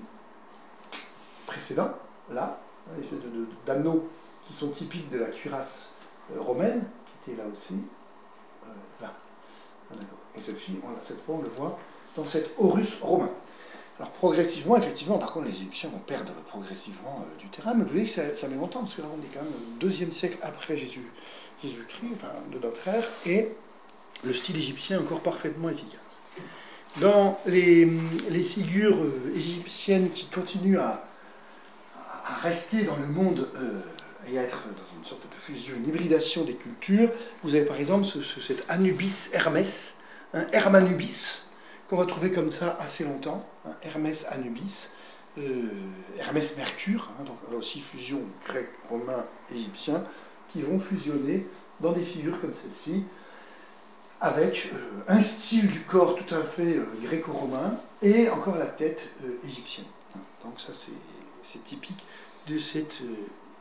précédent, là, hein, des espèces de, de, d'anneaux qui sont typiques de la cuirasse euh, romaine, qui était là aussi, euh, là. Ah, d'accord. Et cette, fille, on, cette fois, on le voit dans cet Horus romain. Alors progressivement, effectivement, par contre, les Égyptiens vont perdre progressivement euh, du terrain, mais vous voyez que ça, ça met longtemps, parce que là, on est quand même au deuxième siècle après Jésus, Jésus-Christ, enfin, de notre ère, et le style égyptien est encore parfaitement efficace. Dans les, les figures euh, égyptiennes qui continuent à, à rester dans le monde euh, et à être dans une sorte de fusion, une hybridation des cultures, vous avez par exemple ce, ce, cet Anubis Hermès, hein, Hermanubis, qu'on va trouver comme ça assez longtemps, hein, Hermès Anubis, euh, Hermès Mercure, hein, donc là aussi fusion grec, romain, égyptien, qui vont fusionner dans des figures comme celle-ci, avec euh, un style du corps tout à fait euh, gréco-romain et encore la tête euh, égyptienne. Hein, donc ça c'est, c'est typique de cette euh,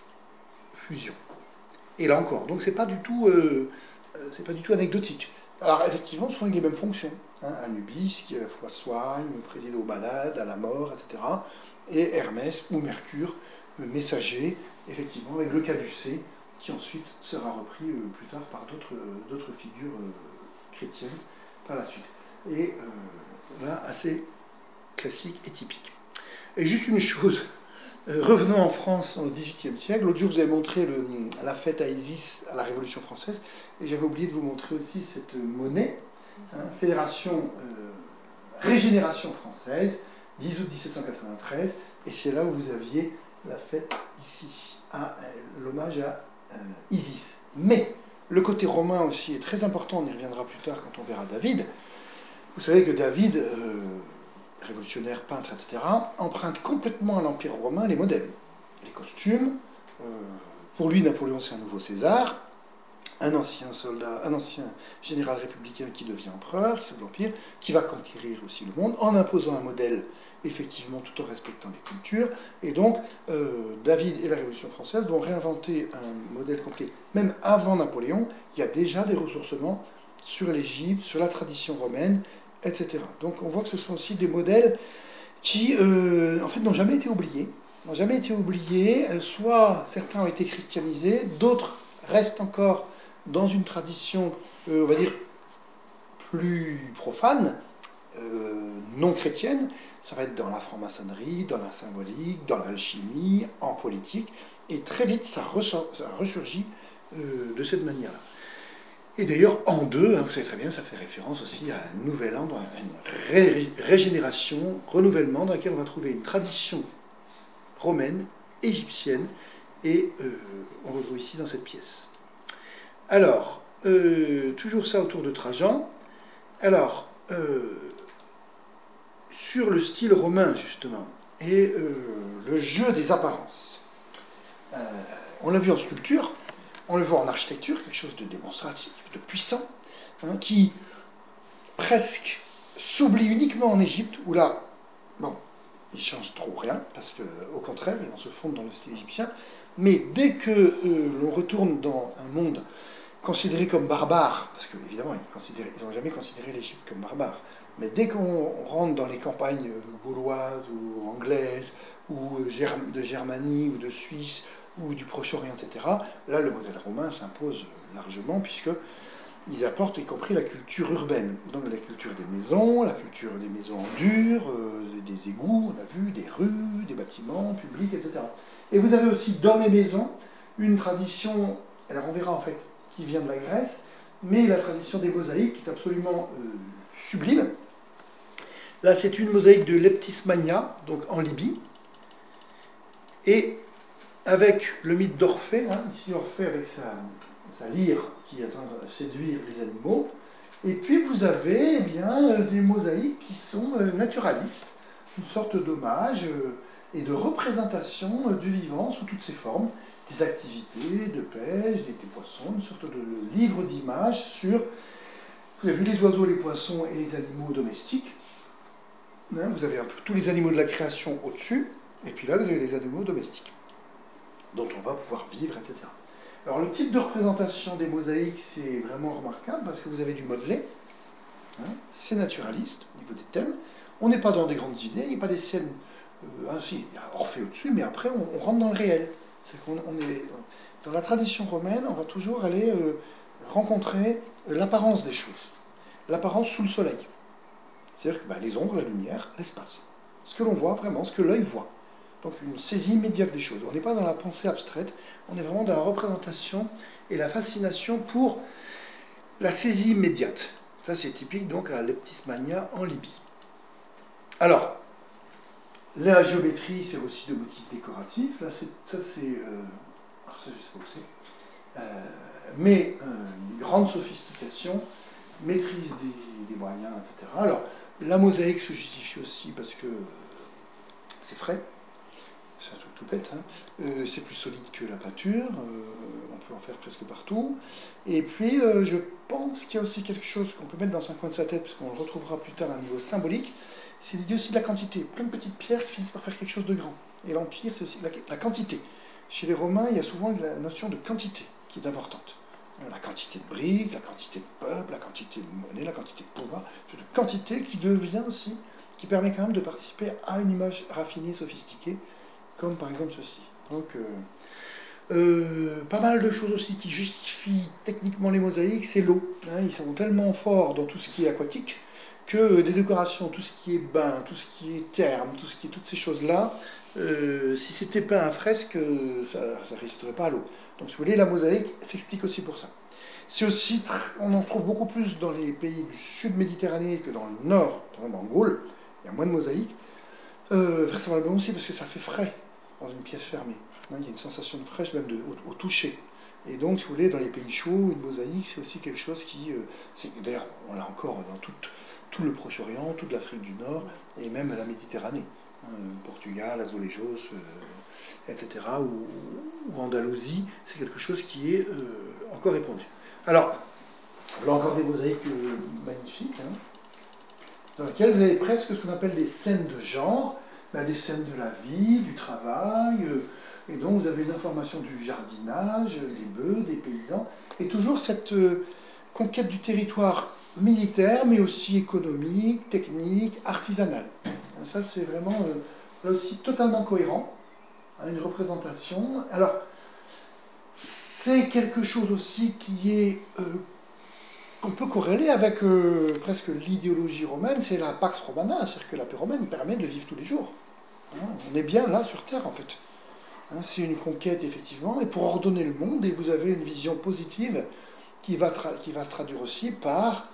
fusion. Et là encore, donc c'est pas du tout, euh, c'est pas du tout anecdotique. Alors effectivement, souvent avec les mêmes fonctions. Hein, Anubis, qui à la fois soigne, préside aux malades, à la mort, et cetera. Et Hermès ou Mercure, euh, messager, effectivement, avec le caducée, qui ensuite sera repris euh, plus tard par d'autres, euh, d'autres figures euh, chrétiennes par la suite. Et euh, là, assez classique et typique. Et juste une chose, euh, revenons en France au dix-huitième siècle. L'autre jour, je vous ai montré le, la fête à Isis à la Révolution française, et j'avais oublié de vous montrer aussi cette monnaie, hein, Fédération euh, Régénération française, dix août mille sept cent quatre-vingt-treize, et c'est là où vous aviez l'a fait ici, à l'hommage à euh, Isis. Mais le côté romain aussi est très important, on y reviendra plus tard quand on verra David. Vous savez que David, euh, révolutionnaire, peintre, et cetera, emprunte complètement à l'Empire romain les modèles, les costumes. Euh, pour lui, Napoléon, c'est un nouveau César, un ancien soldat, un ancien général républicain qui devient empereur, qui sauve l'Empire, qui va conquérir aussi le monde, en imposant un modèle, effectivement, tout en respectant les cultures. Et donc, euh, David et la Révolution française vont réinventer un modèle complet. Même avant Napoléon, il y a déjà des ressourcements sur l'Égypte, sur la tradition romaine, et cetera. Donc on voit que ce sont aussi des modèles qui, euh, en fait, n'ont jamais été oubliés. N'ont jamais été oubliés. Soit certains ont été christianisés, d'autres restent encore dans une tradition, euh, on va dire, plus profane, euh, non chrétienne. Ça va être dans la franc-maçonnerie, dans la symbolique, dans l'alchimie, en politique. Et très vite, ça, ressort, ça ressurgit euh, de cette manière-là. Et d'ailleurs, en deux, hein, vous savez très bien, ça fait référence aussi à un nouvel an, à une ré régénération, renouvellement, dans laquelle on va trouver une tradition romaine, égyptienne, et euh, on retrouve ici dans cette pièce. Alors, euh, toujours ça autour de Trajan. Alors, euh, sur le style romain, justement, et euh, le jeu des apparences. Euh, on l'a vu en sculpture, on le voit en architecture, quelque chose de démonstratif, de puissant, hein, qui presque s'oublie uniquement en Égypte, où là, bon, il ne change trop rien, parce qu'au contraire, on se fonde dans le style égyptien, mais dès que euh, l'on retourne dans un monde considéré comme barbare, parce qu'évidemment, ils n'ont jamais considéré l'Égypte comme barbare, mais dès qu'on rentre dans les campagnes gauloises ou anglaises, ou de Germanie ou de Suisse, ou du Proche-Orient, et cetera, là, le modèle romain s'impose largement, puisqu'ils apportent y compris la culture urbaine, donc la culture des maisons, la culture des maisons en dur, euh, des égouts, on a vu, des rues, des bâtiments publics, et cetera. Et vous avez aussi dans les maisons une tradition, alors on verra en fait, qui vient de la Grèce, mais la tradition des mosaïques qui est absolument euh, sublime. Là, c'est une mosaïque de Leptismania, donc en Libye, et avec le mythe d'Orphée, hein, ici Orphée avec sa, sa lyre qui est en train de séduire les animaux, et puis vous avez eh bien, des mosaïques qui sont euh, naturalistes, une sorte d'hommage euh, et de représentation euh, du vivant sous toutes ses formes, des activités de pêche, des, des poissons, une sorte de livre d'images sur, vous avez vu les oiseaux, les poissons et les animaux domestiques, hein, vous avez un peu tous les animaux de la création au-dessus, et puis là vous avez les animaux domestiques, dont on va pouvoir vivre, et cetera. Alors le type de représentation des mosaïques, c'est vraiment remarquable, parce que vous avez du modelé, hein, c'est naturaliste au niveau des thèmes, on n'est pas dans des grandes idées, il n'y a pas des scènes, euh, hein, si, il y a Orphée au-dessus, mais après on, on rentre dans le réel. C'est qu'on on est, dans la tradition romaine, on va toujours aller euh, rencontrer euh, l'apparence des choses, l'apparence sous le soleil. C'est-à-dire que bah, les ombres, la lumière, l'espace. Ce que l'on voit vraiment, ce que l'œil voit. Donc une saisie immédiate des choses. On n'est pas dans la pensée abstraite, on est vraiment dans la représentation et la fascination pour la saisie immédiate. Ça c'est typique donc à Leptismania en Libye. Alors, la géométrie, c'est aussi de motifs décoratifs. Là, ça c'est... Euh, alors ça je ne sais pas où c'est. Euh, mais euh, une grande sophistication, maîtrise des, des moyens, et cetera. Alors, la mosaïque se justifie aussi parce que c'est frais. C'est un truc tout bête, hein. euh, c'est plus solide que la peinture, euh, on peut en faire presque partout. Et puis, euh, je pense qu'il y a aussi quelque chose qu'on peut mettre dans un coin de sa tête, puisqu'on le retrouvera plus tard à un niveau symbolique, c'est l'idée aussi de la quantité. Plein de petites pierres qui finissent par faire quelque chose de grand. Et l'Empire, c'est aussi la, la quantité. Chez les Romains, il y a souvent la notion de quantité qui est importante. La quantité de briques, la quantité de peuple, la quantité de monnaie, la quantité de pouvoir, c'est une quantité qui devient aussi, qui permet quand même de participer à une image raffinée, sophistiquée, comme par exemple ceci. Donc, euh, euh, pas mal de choses aussi qui justifient techniquement les mosaïques, c'est l'eau. Hein, ils sont tellement forts dans tout ce qui est aquatique que des décorations, tout ce qui est bain, tout ce qui est therme, tout ce qui est toutes ces choses-là, euh, si c'était peint à fresque, ça ne résisterait pas à l'eau. Donc, si vous voulez, la mosaïque s'explique aussi pour ça. C'est aussi, on en trouve beaucoup plus dans les pays du sud Méditerranée que dans le nord, par exemple en Gaule, il y a moins de mosaïques. Euh, vraisemblablement aussi parce que ça fait frais. dans une pièce fermée. Hein, il y a une sensation de fraîche même de, au, au toucher. Et donc, si vous voulez, dans les pays chauds, une mosaïque, c'est aussi quelque chose qui... Euh, d'ailleurs, on l'a encore dans tout, tout le Proche-Orient, toute l'Afrique du Nord, et même la Méditerranée. Hein, Portugal, Azulejos, euh, et cetera, ou, ou Andalousie, c'est quelque chose qui est euh, encore répandu. Alors, là encore des mosaïques euh, magnifiques, hein, dans lesquelles vous avez presque ce qu'on appelle des scènes de genre, ben, des scènes de la vie, du travail, euh, et donc vous avez l'information du jardinage, des bœufs, des paysans, et toujours cette euh, conquête du territoire militaire, mais aussi économique, technique, artisanale. Ça, c'est vraiment, euh, là aussi, totalement cohérent, hein, une représentation. Alors, c'est quelque chose aussi qui est... Euh, qu'on peut corréler avec euh, presque l'idéologie romaine, c'est la Pax Romana, c'est-à-dire que la paix romaine permet de vivre tous les jours. Hein, on est bien là sur Terre, en fait. Hein, c'est une conquête, effectivement, et pour ordonner le monde, et vous avez une vision positive qui va, qui va se traduire aussi par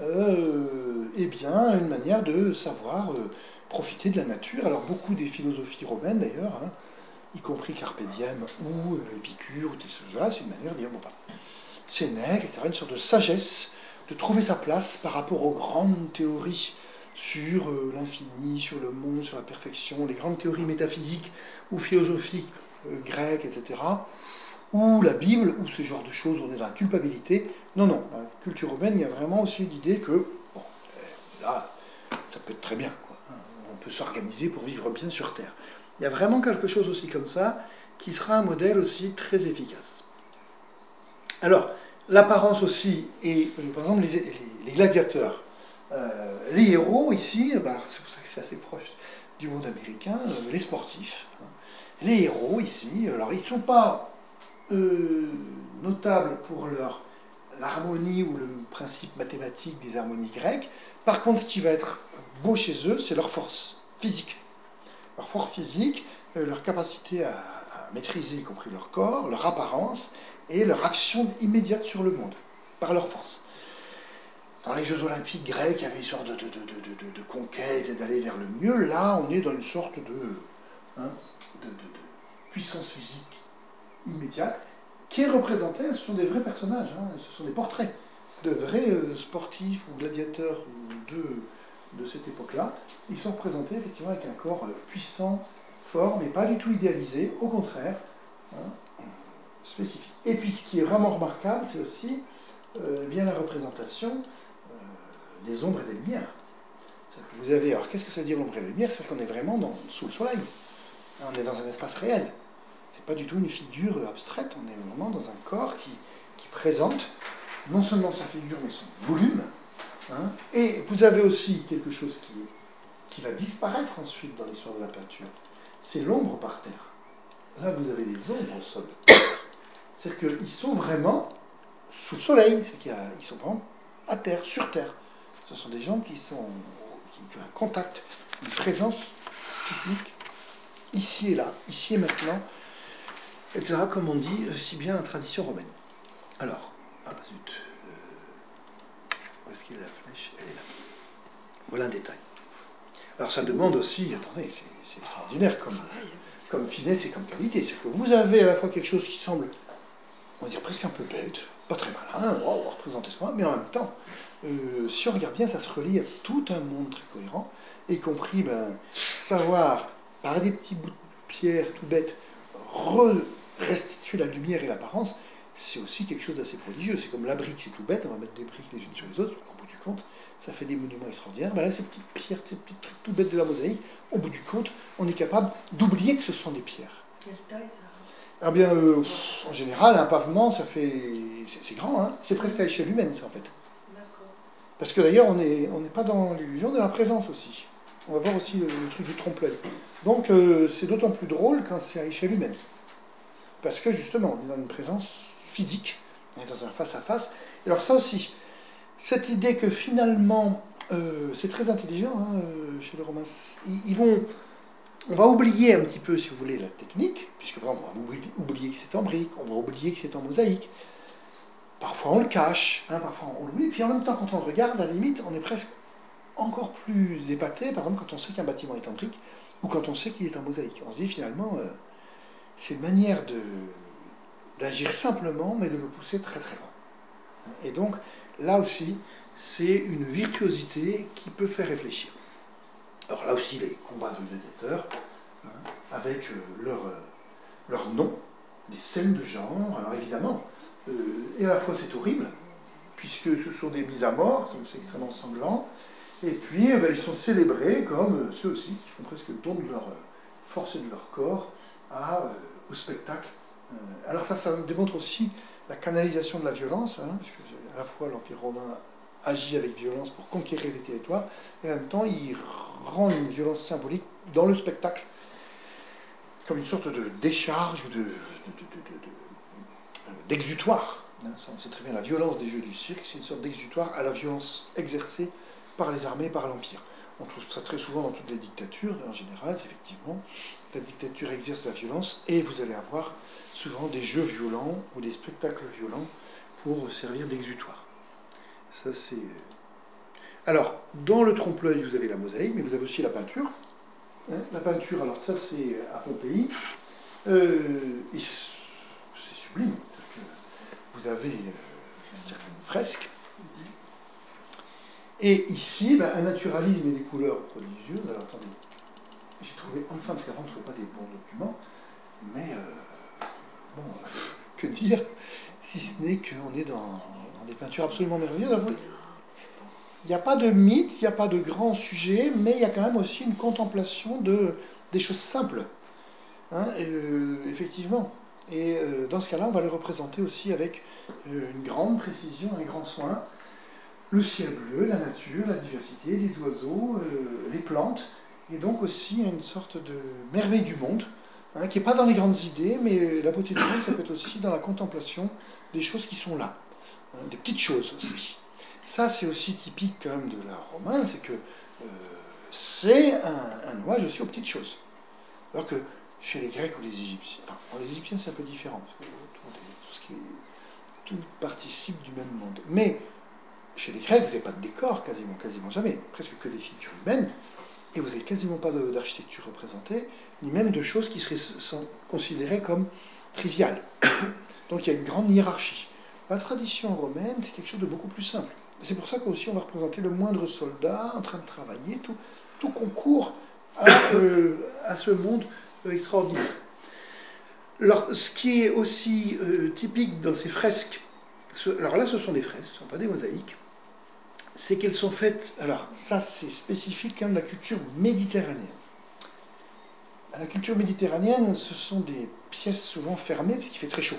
euh, eh bien, une manière de savoir euh, profiter de la nature. Alors, beaucoup des philosophies romaines, d'ailleurs, hein, y compris Carpe Diem ou euh, Épicure, ou des choses-là, c'est une manière de dire, bon, bah, Sénèque, et cetera, une sorte de sagesse, de trouver sa place par rapport aux grandes théories sur euh, l'infini, sur le monde, sur la perfection, les grandes théories métaphysiques ou philosophiques euh, grecques, et cetera, ou la Bible, ou ce genre de choses, on est dans la culpabilité. Non, non, dans la culture romaine, il y a vraiment aussi l'idée que, bon, là, ça peut être très bien, quoi, hein, on peut s'organiser pour vivre bien sur Terre. Il y a vraiment quelque chose aussi comme ça, qui sera un modèle aussi très efficace. Alors, l'apparence aussi, et euh, par exemple les, les, les gladiateurs, euh, les héros ici, ben, c'est pour ça que c'est assez proche du monde américain, euh, les sportifs, hein, les héros ici, alors ils ne sont pas euh, notables pour leur l'harmonie ou le principe mathématique des harmonies grecques. Par contre, ce qui va être beau chez eux, c'est leur force physique. Leur force physique, euh, leur capacité à, à maîtriser, y compris leur corps, leur apparence, et leur action immédiate sur le monde, par leur force. Dans les Jeux Olympiques grecs, il y avait une sorte de, de, de, de, de, de conquête et d'aller vers le mieux. Là, on est dans une sorte de, hein, de, de, de puissance physique immédiate, qui est représentée, ce sont des vrais personnages, hein, ce sont des portraits de vrais euh, sportifs ou gladiateurs de, de cette époque-là. Ils sont représentés effectivement avec un corps puissant, fort, mais pas du tout idéalisé, au contraire, hein, spécifique. Et puis ce qui est vraiment remarquable, c'est aussi euh, bien la représentation euh, des ombres et des lumières. C'est-à-dire que vous avez, alors qu'est-ce que ça veut dire l'ombre et la lumière? C'est-à-dire qu'on est vraiment dans, sous le soleil. On est dans un espace réel. C'est pas du tout une figure abstraite, on est vraiment dans un corps qui, qui présente non seulement sa figure, mais son volume. Hein. Et vous avez aussi quelque chose qui, est, qui va disparaître ensuite dans l'histoire de la peinture. C'est l'ombre par terre. Là, vous avez les ombres au sol. C'est-à-dire qu'ils sont vraiment sous le soleil, c'est qu'ils sont vraiment à terre, sur terre. Ce sont des gens qui sont qui, qui ont un contact, une présence physique, ici et là, ici et maintenant, et cetera, comme on dit si bien la tradition romaine. Alors, ah zut, euh, où est-ce qu'il est la flèche? Elle est là. Voilà un détail. Alors ça demande aussi, attendez, c'est, c'est extraordinaire comme, comme finesse et comme qualité. C'est que vous avez à la fois quelque chose qui semble, on va dire presque un peu bête, pas très malin, oh, on va représenter ce qu'on a, mais en même temps, euh, si on regarde bien, ça se relie à tout un monde très cohérent, y compris ben, savoir, par des petits bouts de pierre tout bêtes, restituer la lumière et l'apparence, c'est aussi quelque chose d'assez prodigieux. C'est comme la brique, c'est tout bête, on va mettre des briques les unes sur les autres, au bout du compte, ça fait des monuments extraordinaires. Ben là, ces petites pierres, ces petits trucs tout bêtes de la mosaïque, au bout du compte, on est capable d'oublier que ce sont des pierres. Quelle taille ça? Ah bien, euh, en général, un pavement, ça fait... C'est, c'est grand, hein. C'est presque à échelle humaine, ça, en fait. D'accord. Parce que d'ailleurs, on n'est on n'est pas dans l'illusion de la présence aussi. On va voir aussi le, le truc du trompe-l'œil. Donc, euh, c'est d'autant plus drôle quand c'est à échelle humaine. Parce que, justement, on est dans une présence physique, on est dans un face-à-face. Et alors ça aussi, cette idée que finalement, euh, c'est très intelligent, hein, chez les Romains, ils, ils vont... On va oublier un petit peu, si vous voulez, la technique, puisque par exemple, on va oublier que c'est en brique, on va oublier que c'est en mosaïque. Parfois on le cache, hein, parfois on l'oublie, puis en même temps, quand on le regarde, à la limite, on est presque encore plus épaté, par exemple, quand on sait qu'un bâtiment est en brique, ou quand on sait qu'il est en mosaïque. On se dit finalement, euh, c'est une manière de, d'agir simplement, mais de le pousser très très loin. Et donc, là aussi, c'est une virtuosité qui peut faire réfléchir. Alors là aussi, les combats de gladiateurs, hein, avec euh, leur, euh, leur nom, des scènes de genre, alors évidemment, euh, et à la fois c'est horrible, puisque ce sont des mises à mort, c'est extrêmement sanglant, et puis eh ben, ils sont célébrés comme euh, ceux aussi qui font presque don de leur euh, force et de leur corps à, euh, au spectacle. Euh, alors ça, ça démontre aussi la canalisation de la violence, hein, puisque à la fois l'Empire romain agit avec violence pour conquérir les territoires, et en même temps il rend une violence symbolique dans le spectacle, comme une sorte de décharge ou de, de, de, de, de, d'exutoire. Ça, on sait très bien, la violence des jeux du cirque, c'est une sorte d'exutoire à la violence exercée par les armées, par l'Empire. On trouve ça très souvent dans toutes les dictatures, en général, effectivement. La dictature exerce la violence, et vous allez avoir souvent des jeux violents ou des spectacles violents pour servir d'exutoire. Ça, c'est... Alors, dans le trompe-l'œil, vous avez la mosaïque, mais vous avez aussi la peinture. Hein, la peinture, alors ça, c'est à Pompéi. Euh, c'est sublime. Vous avez euh, certaines fresques. Et ici, ben, un naturalisme et des couleurs prodigieuses. Alors attendez, j'ai trouvé enfin, parce qu'avant on ne trouvait pas des bons documents, mais euh, bon, que dire, si ce n'est qu'on est dans, dans des peintures absolument merveilleuses. Alors, il n'y a pas de mythe, il n'y a pas de grand sujet, mais il y a quand même aussi une contemplation de, des choses simples. Hein, euh, effectivement. Et euh, dans ce cas-là, on va le représenter aussi avec euh, une grande précision, un grand soin. Le ciel bleu, la nature, la diversité, les oiseaux, euh, les plantes, et donc aussi une sorte de merveille du monde, hein, qui n'est pas dans les grandes idées, mais la beauté du monde, ça peut être aussi dans la contemplation des choses qui sont là, hein, des petites choses aussi. Ça, c'est aussi typique quand même de l'art romain, c'est que euh, c'est un, un hommage aussi aux petites choses. Alors que chez les Grecs ou les Égyptiens, enfin, pour les Égyptiens c'est un peu différent, parce que tout, ce qui est, tout participe du même monde. Mais chez les Grecs, vous n'avez pas de décor, quasiment, quasiment jamais, presque que des figures humaines, et vous n'avez quasiment pas d'architecture représentée, ni même de choses qui seraient considérées comme triviales. Donc il y a une grande hiérarchie. La tradition romaine, c'est quelque chose de beaucoup plus simple. C'est pour ça qu'aussi on va représenter le moindre soldat en train de travailler, tout, tout concourt à, euh, à ce monde euh, extraordinaire. Alors, ce qui est aussi euh, typique dans ces fresques, ce, alors là ce sont des fresques, ce ne sont pas des mosaïques, c'est qu'elles sont faites, alors ça c'est spécifique hein, de la culture méditerranéenne. La culture méditerranéenne, ce sont des pièces souvent fermées parce qu'il fait très chaud.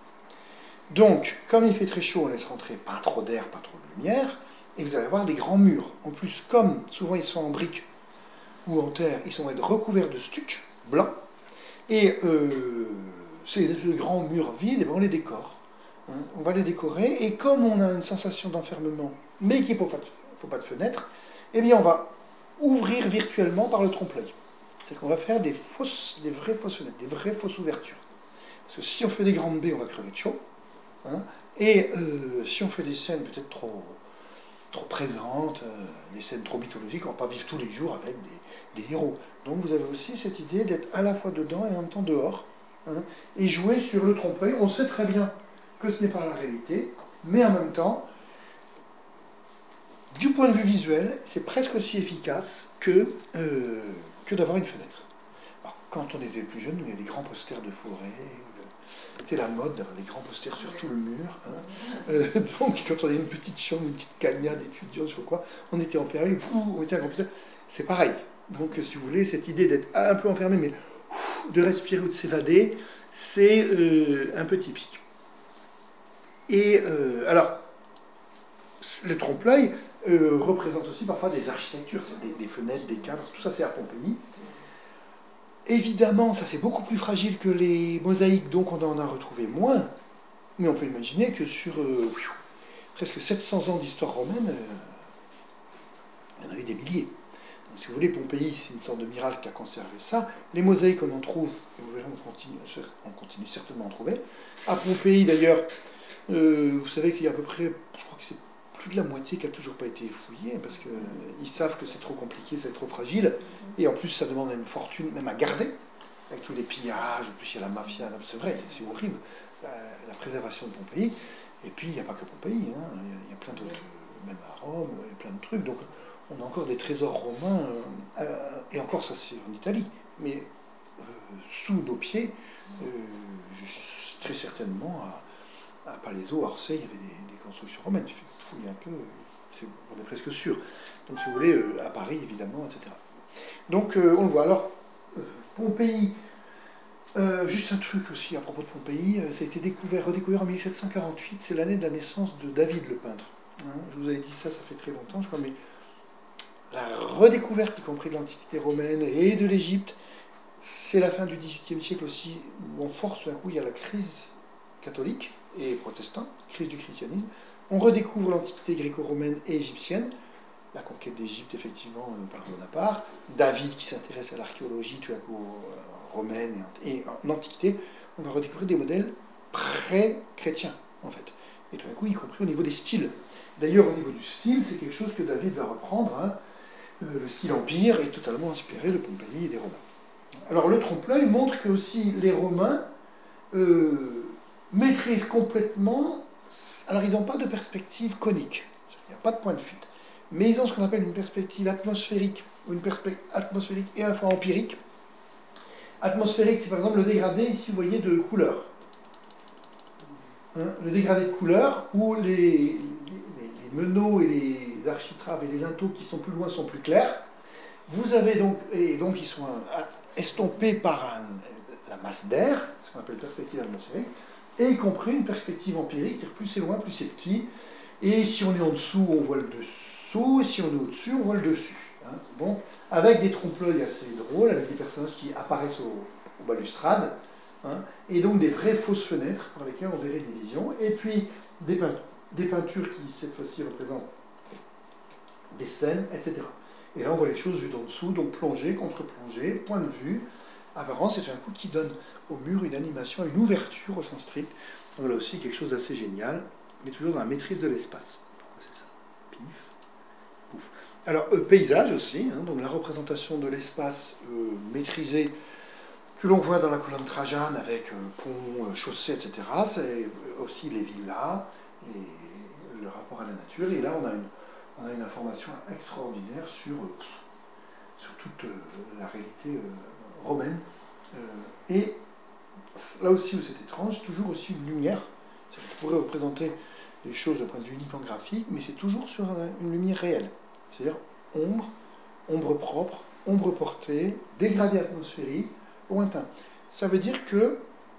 Donc, comme il fait très chaud, on laisse rentrer pas trop d'air, pas trop de lumière, et vous allez avoir des grands murs. En plus, comme souvent ils sont en briques ou en terre, ils sont recouverts de stuc blanc, et euh, ces grands murs vides, et ben on les décore. Hein, on va les décorer, et comme on a une sensation d'enfermement, mais qu'il ne faut, faut pas de fenêtre, eh bien on va ouvrir virtuellement par le trompe-l'œil. C'est qu'on va faire des, fausses, des vraies fausses fenêtres, des vraies fausses ouvertures. Parce que si on fait des grandes baies, on va crever de chaud. Hein, et euh, si on fait des scènes peut-être trop, trop présentes, euh, des scènes trop mythologiques, on ne va pas vivre tous les jours avec des, des héros. Donc vous avez aussi cette idée d'être à la fois dedans et en même temps dehors, hein, et jouer sur le trompe-l'œil. On sait très bien que ce n'est pas la réalité, mais en même temps, du point de vue visuel, c'est presque aussi efficace que, euh, que d'avoir une fenêtre. Alors, quand on était plus jeune, il y avait des grands posters de forêt. C'était la mode d'avoir des grands posters sur tout le mur. Hein. Euh, donc, quand on avait une petite chambre, une petite cagnade étudiante, je sais pas quoi, on était enfermé, on mettait un grand poster. C'est pareil. Donc, si vous voulez, cette idée d'être un peu enfermé, mais de respirer ou de s'évader, c'est euh, un peu typique. Et euh, alors, le trompe-l'œil euh, représente aussi parfois des architectures, des, des fenêtres, des cadres, tout ça c'est à Pompéi. Évidemment, ça c'est beaucoup plus fragile que les mosaïques, donc on en a retrouvé moins, mais on peut imaginer que sur euh, presque sept cents ans d'histoire romaine, euh, il y en a eu des milliers. Donc, si vous voulez, Pompéi, c'est une sorte de miracle qui a conservé ça. Les mosaïques, on en trouve, et vous verrez, on continue, on continue certainement à en trouver. À Pompéi, d'ailleurs, euh, vous savez qu'il y a à peu près, je crois que c'est plus de la moitié qui n'a toujours pas été fouillée, parce qu'ils euh, savent que c'est trop compliqué, c'est trop fragile, et en plus ça demande une fortune même à garder. avec tous les pillages, en plus il y a la mafia, c'est vrai, c'est horrible, la, la préservation de Pompéi. Et puis il n'y a pas que Pompéi, hein, il, y a, il y a plein d'autres, même à Rome, il y a plein de trucs. Donc on a encore des trésors romains, euh, et encore ça c'est en Italie, mais euh, sous nos pieds, euh, très certainement à, à Palaiso, à Orsay, il y avait des, des constructions romaines. Il fouille un peu, c'est, on est presque sûr. Donc si vous voulez, euh, à Paris évidemment, et cetera. Donc euh, on le voit. Alors, euh, Pompéi, euh, juste un truc aussi à propos de Pompéi, euh, ça a été découvert, redécouvert en mille sept cent quarante-huit, c'est l'année de la naissance de David le peintre. Hein, je vous avais dit ça, ça fait très longtemps, je crois, mais la redécouverte, y compris de l'Antiquité romaine et de l'Égypte, c'est la fin du dix-huitième siècle aussi, où on force d'un coup, il y a la crise catholique et protestante, crise du christianisme. On redécouvre l'Antiquité gréco-romaine et égyptienne, la conquête d'Égypte, effectivement, par Bonaparte, David qui s'intéresse à l'archéologie, tout à coup euh, romaine et en Antiquité, on va redécouvrir des modèles pré-chrétiens, en fait. Et tout à coup, y compris au niveau des styles. D'ailleurs, au niveau du style, c'est quelque chose que David va reprendre. Hein. Euh, le style empire est totalement inspiré de Pompéi et des Romains. Alors, le trompe-l'œil montre que aussi les Romains euh, maîtrisent complètement. Alors, ils n'ont pas de perspective conique, il n'y a pas de point de fuite. Mais ils ont ce qu'on appelle une perspective atmosphérique, ou une perspective atmosphérique et à la fois empirique. Atmosphérique, c'est par exemple le dégradé, ici vous voyez, de couleur. Hein, le dégradé de couleur, où les, les, les meneaux et les architraves et les linteaux qui sont plus loin sont plus clairs. Vous avez donc, et donc ils sont estompés par un, la masse d'air, ce qu'on appelle perspective atmosphérique, et y compris une perspective empirique, c'est-à-dire plus c'est loin, plus c'est petit. Et si on est en dessous, on voit le dessous, et si on est au-dessus, on voit le dessus. Hein. Bon, avec des trompe-l'œil assez drôles, avec des personnages qui apparaissent au, au balustrade, hein, et donc des vraies fausses fenêtres par lesquelles on verrait des visions, et puis des, peint des peintures qui, cette fois-ci, représentent des scènes, et cetera. Et là, on voit les choses vues d'en dessous, donc plongée, contre-plongée, point de vue, apparence, c'est un coup qui donne au mur une animation, une ouverture au sens strict. Donc là aussi, quelque chose d'assez génial, mais toujours dans la maîtrise de l'espace. C'est ça. Pif, pouf. Alors, euh, paysage aussi, hein, donc la représentation de l'espace euh, maîtrisé que l'on voit dans la colonne Trajane avec euh, pont, euh, chaussée, et cetera. C'est aussi les villas, les, le rapport à la nature. Et là, on a une, on a une information extraordinaire sur, euh, sur toute euh, la réalité euh, romaine. Euh, et là aussi où c'est étrange, toujours aussi une lumière. Ça pourrait représenter les choses d'un point de vue uniquement graphique, mais c'est toujours sur une lumière réelle. C'est-à-dire ombre, ombre propre, ombre portée, dégradé atmosphérique, lointain. Ça veut dire que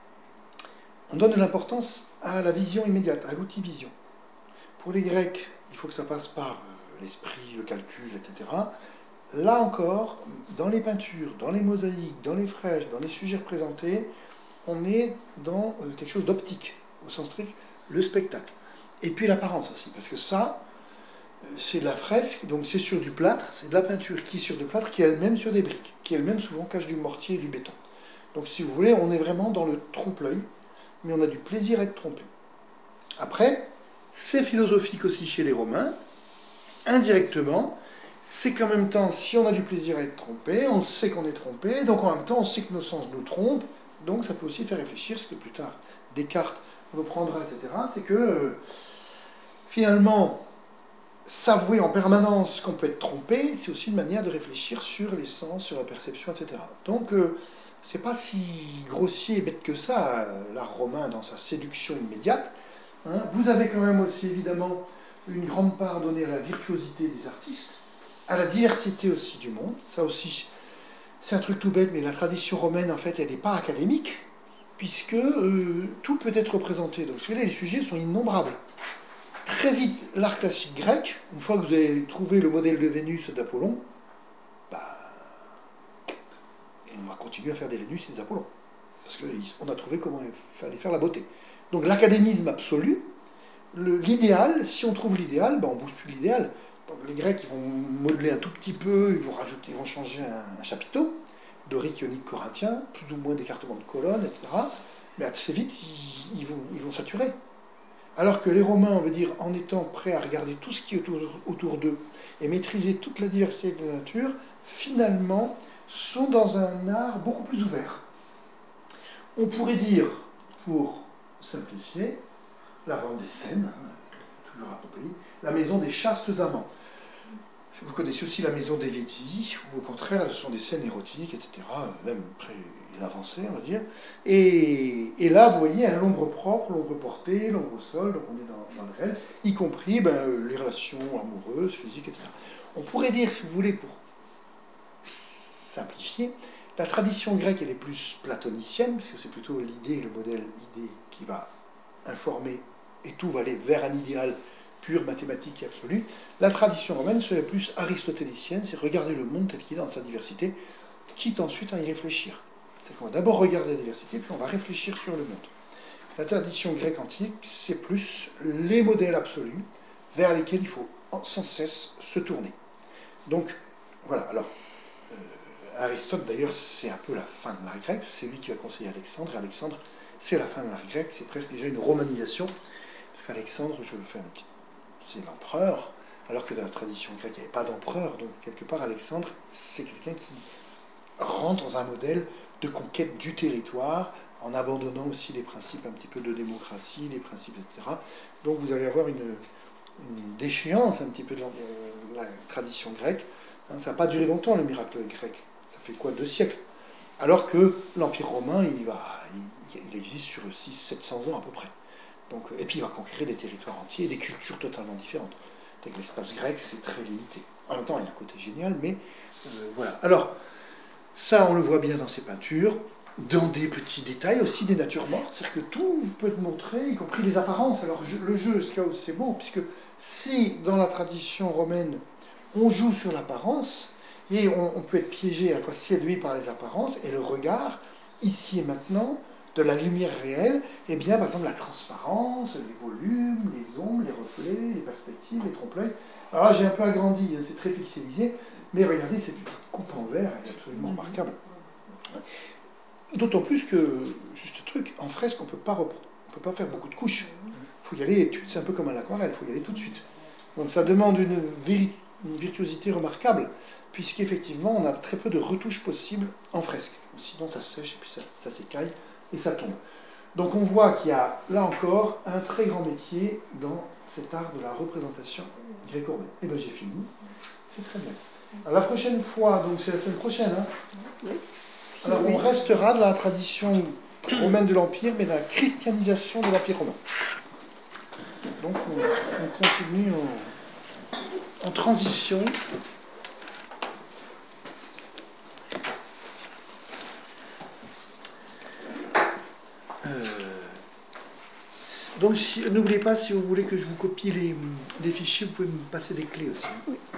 on donne de l'importance à la vision immédiate, à l'outil vision. Pour les Grecs, il faut que ça passe par euh, l'esprit, le calcul, et cetera. Là encore, dans les peintures, dans les mosaïques, dans les fresques, dans les sujets représentés, on est dans euh, quelque chose d'optique, au sens strict, le spectacle. Et puis l'apparence aussi, parce que ça, c'est de la fresque, donc c'est sur du plâtre, c'est de la peinture qui est sur du plâtre, qui est elle-même sur des briques, qui elle-même souvent cache du mortier et du béton. Donc si vous voulez, on est vraiment dans le trompe-l'œil, mais on a du plaisir à être trompé. Après, c'est philosophique aussi chez les Romains, indirectement, c'est qu'en même temps, si on a du plaisir à être trompé, on sait qu'on est trompé, donc en même temps, on sait que nos sens nous trompent, donc ça peut aussi faire réfléchir, ce que plus tard Descartes reprendra, et cetera, c'est que euh, finalement, s'avouer en permanence qu'on peut être trompé, c'est aussi une manière de réfléchir sur les sens, sur la perception, et cetera. Donc, euh, c'est pas si grossier et bête que ça, l'art romain dans sa séduction immédiate. Hein. Vous avez quand même aussi, évidemment, une grande part donnée à la virtuosité des artistes, à la diversité aussi du monde. Ça aussi, c'est un truc tout bête, mais la tradition romaine, en fait, elle n'est pas académique, puisque euh, tout peut être représenté. Donc, si vous voulez, les sujets sont innombrables. Très vite, l'art classique grec, une fois que vous avez trouvé le modèle de Vénus et d'Apollon, bah, on va continuer à faire des Vénus et des Apollons. Parce qu'on a trouvé comment il fallait faire la beauté. Donc l'académisme absolu, l'idéal, si on trouve l'idéal, ben on ne bouge plus l'idéal. Donc les Grecs, ils vont modeler un tout petit peu, ils vont rajouter, ils vont changer un, un chapiteau, dorique, ionique, corinthien, plus ou moins d'écartement de colonnes, et cetera. Mais assez vite, ils, ils, vont, ils vont saturer. Alors que les Romains, on veut dire, en étant prêts à regarder tout ce qui est autour, autour d'eux et maîtriser toute la diversité de la nature, finalement, sont dans un art beaucoup plus ouvert. On pourrait dire, pour simplifier, la vente des scènes, hein, toujours à nos pays, la maison des chastes amants. Vous connaissez aussi la maison des Vétis, où au contraire, ce sont des scènes érotiques, et cetera, même très avancées, on va dire. Et, et là, vous voyez, hein, l'ombre propre, l'ombre portée, l'ombre au sol, donc on est dans, dans le réel, y compris ben, les relations amoureuses, physiques, et cetera. On pourrait dire, si vous voulez, pour simplifier, la tradition grecque, elle est plus platonicienne, parce que c'est plutôt l'idée, le modèle idée qui va informer, et tout va aller vers un idéal pure, mathématique et absolue. La tradition romaine serait plus aristotélicienne, c'est regarder le monde tel qu'il est dans sa diversité, quitte ensuite à y réfléchir. C'est qu'on va d'abord regarder la diversité, puis on va réfléchir sur le monde. La tradition grecque antique, c'est plus les modèles absolus vers lesquels il faut sans cesse se tourner. Donc, voilà, alors, euh, Aristote d'ailleurs, c'est un peu la fin de l'art grec, c'est lui qui va conseiller Alexandre, et Alexandre, c'est la fin de l'art grec, c'est presque déjà une romanisation, parce qu'Alexandre, je fais un petit c'est l'empereur, alors que dans la tradition grecque, il n'y avait pas d'empereur. Donc, quelque part, Alexandre, c'est quelqu'un qui rentre dans un modèle de conquête du territoire, en abandonnant aussi les principes un petit peu de démocratie, les principes, et cetera. Donc, vous allez avoir une, une déchéance un petit peu de la, de la tradition grecque. Hein, ça n'a pas duré longtemps, le miracle grec. Ça fait quoi, deux siècles? Alors que l'Empire romain, il, va, il, il existe sur six cents sept cents ans à peu près. Donc, et puis il va conquérir des territoires entiers et des cultures totalement différentes. Donc l'espace grec, c'est très limité. En même temps, il y a un côté génial, mais euh, voilà. Alors, ça, on le voit bien dans ses peintures, dans des petits détails aussi des natures mortes, c'est-à-dire que tout peut être montré, y compris les apparences. Alors, le jeu, ce chaos, c'est beau, puisque si, dans la tradition romaine, on joue sur l'apparence, et on, on peut être piégé, à la fois séduit par les apparences, et le regard, ici et maintenant, de la lumière réelle, eh bien, par exemple, la transparence, les volumes, les ombres, les reflets, les perspectives, les trompe-l'œil. Alors là, j'ai un peu agrandi, hein, c'est très pixelisé, mais regardez, cette coupe en verre, elle est absolument remarquable. D'autant plus que, juste truc, en fresque, on ne peut pas repro- on peut pas faire beaucoup de couches. Il faut y aller, c'est un peu comme à l'aquarelle, il faut y aller tout de suite. Donc ça demande une, véri- une virtuosité remarquable, puisqu'effectivement, on a très peu de retouches possibles en fresque. Sinon, ça sèche et puis ça, ça s'écaille et ça tombe. Donc on voit qu'il y a, là encore, un très grand métier dans cet art de la représentation gréco-romaine. Et bien j'ai fini, c'est très bien. Alors, la prochaine fois, donc c'est la semaine prochaine, hein. Oui. Alors on restera dans la tradition romaine de l'Empire, mais dans la christianisation de l'Empire romain. Donc on, on continue en, en transition. Euh, donc si, n'oubliez pas, si vous voulez que je vous copie les, les fichiers, vous pouvez me passer des clés aussi. Oui.